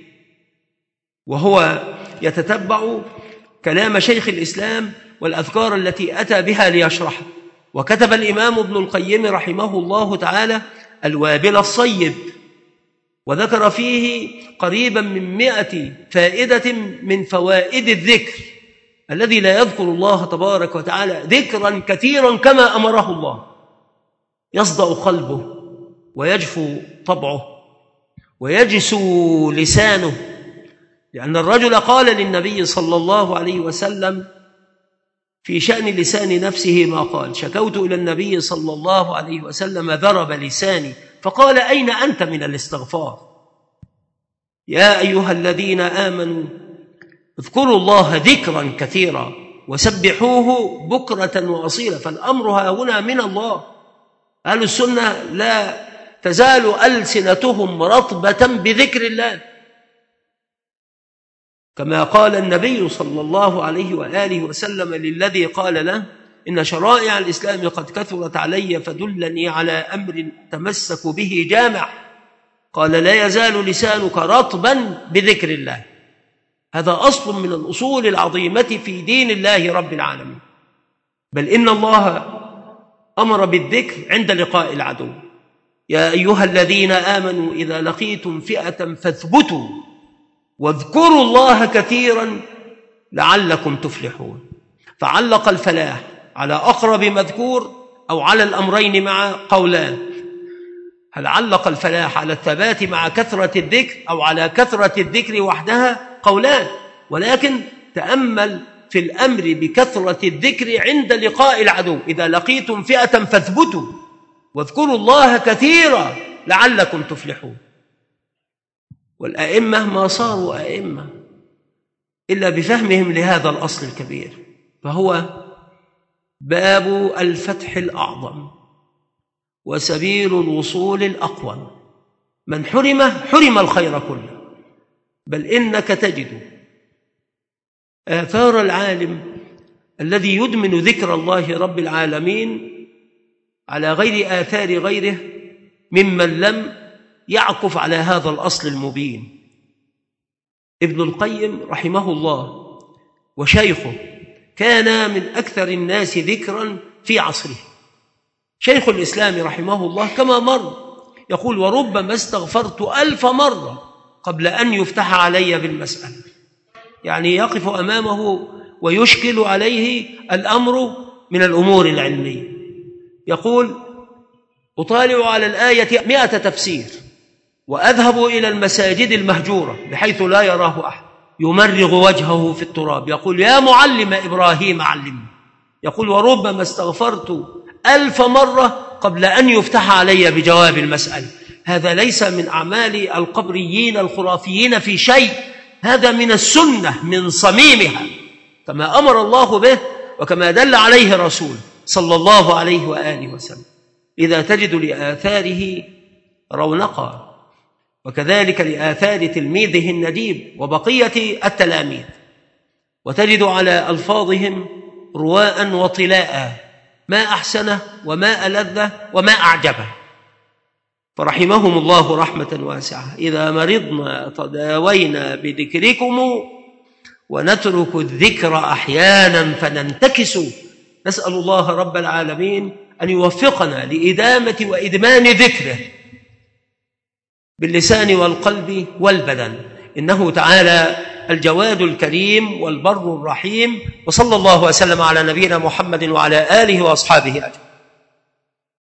وهو يتتبع كلام شيخ الإسلام والأذكار التي أتى بها ليشرحها. وكتب الإمام ابن القيم رحمه الله تعالى الوابل الصيب، وذكر فيه قريبا من 100 فائدة من فوائد الذكر، الذي لا يذكر الله تبارك وتعالى ذكرا كثيرا كما أمره الله يصدأ قلبه ويجفو طبعه ويجسو لسانه، لأن الرجل قال للنبي صلى الله عليه وسلم في شأن لسان نفسه ما قال: شكوت إلى النبي صلى الله عليه وسلم ذرب لساني، فقال: أين أنت من الاستغفار؟ يا أيها الذين آمنوا اذكروا الله ذكرا كثيرا وسبحوه بكرة وأصيلا. فالأمر هنا من الله. أهل السنة لا تزال ألسنتهم رطبة بذكر الله، كما قال النبي صلى الله عليه وآله وسلم للذي قال له: إن شرائع الإسلام قد كثرت علي فدلني على أمر تمسك به جامع. قال: لا يزال لسانك رطبا بذكر الله. هذا أصل من الأصول العظيمة في دين الله رب العالمين. بل إن الله أمر بالذكر عند لقاء العدو، يا أيها الذين آمنوا إذا لقيتم فئة فاثبتوا واذكروا الله كثيرا لعلكم تفلحون. فعلق الفلاح على أقرب مذكور أو على الأمرين مع قولان. هل علق الفلاح على الثبات مع كثرة الذكر أو على كثرة الذكر وحدها؟ قولان، ولكن تأمل في الأمر بكثرة الذكر عند لقاء العدو. إذا لقيتم فئة فاثبتوا واذكروا الله كثيرا لعلكم تفلحون. والأئمة ما صاروا أئمة إلا بفهمهم لهذا الأصل الكبير، فهو باب الفتح الأعظم وسبيل الوصول الأقوم. من حرم الخير كله. بل إنك تجد آثار العالم الذي يدمن ذكر الله رب العالمين على غير آثار غيره ممن لم يعكف على هذا الأصل المبين. ابن القيم رحمه الله وشيخه كان من أكثر الناس ذكرا في عصره. شيخ الإسلام رحمه الله كما مر يقول: وربما استغفرت 1000 مرة قبل أن يفتح علي بالمسألة. يعني يقف أمامه ويشكل عليه الأمر من الأمور العلمية. يقول: أطالع على الآية 100 تفسير وأذهب إلى المساجد المهجورة بحيث لا يراه أحد، يمرغ وجهه في التراب يقول: يا معلم إبراهيم علمني. يقول: وربما استغفرت 1000 مرة قبل أن يفتح علي بجواب المسألة. هذا ليس من أعمال القبريين الخرافيين في شيء، هذا من السنة من صميمها، كما أمر الله به وكما دل عليه رسول صلى الله عليه وآله وسلم. إذا تجد لآثاره رونقا، وكذلك لآثار تلميذه النديب وبقية التلاميذ، وتجد على ألفاظهم رواء وطلاء، ما أحسنه وما ألذه وما أعجبه. فرحمهم الله رحمة واسعة. إذا مرضنا تداوينا بذكركم ونترك الذكر أحيانا فننتكس. نسأل الله رب العالمين أن يوفقنا لإدامة وإدمان ذكره باللسان والقلب والبدن، إنه تعالى الجواد الكريم والبر الرحيم. وصلى الله وسلم على نبينا محمد وعلى آله وأصحابه أجمعين.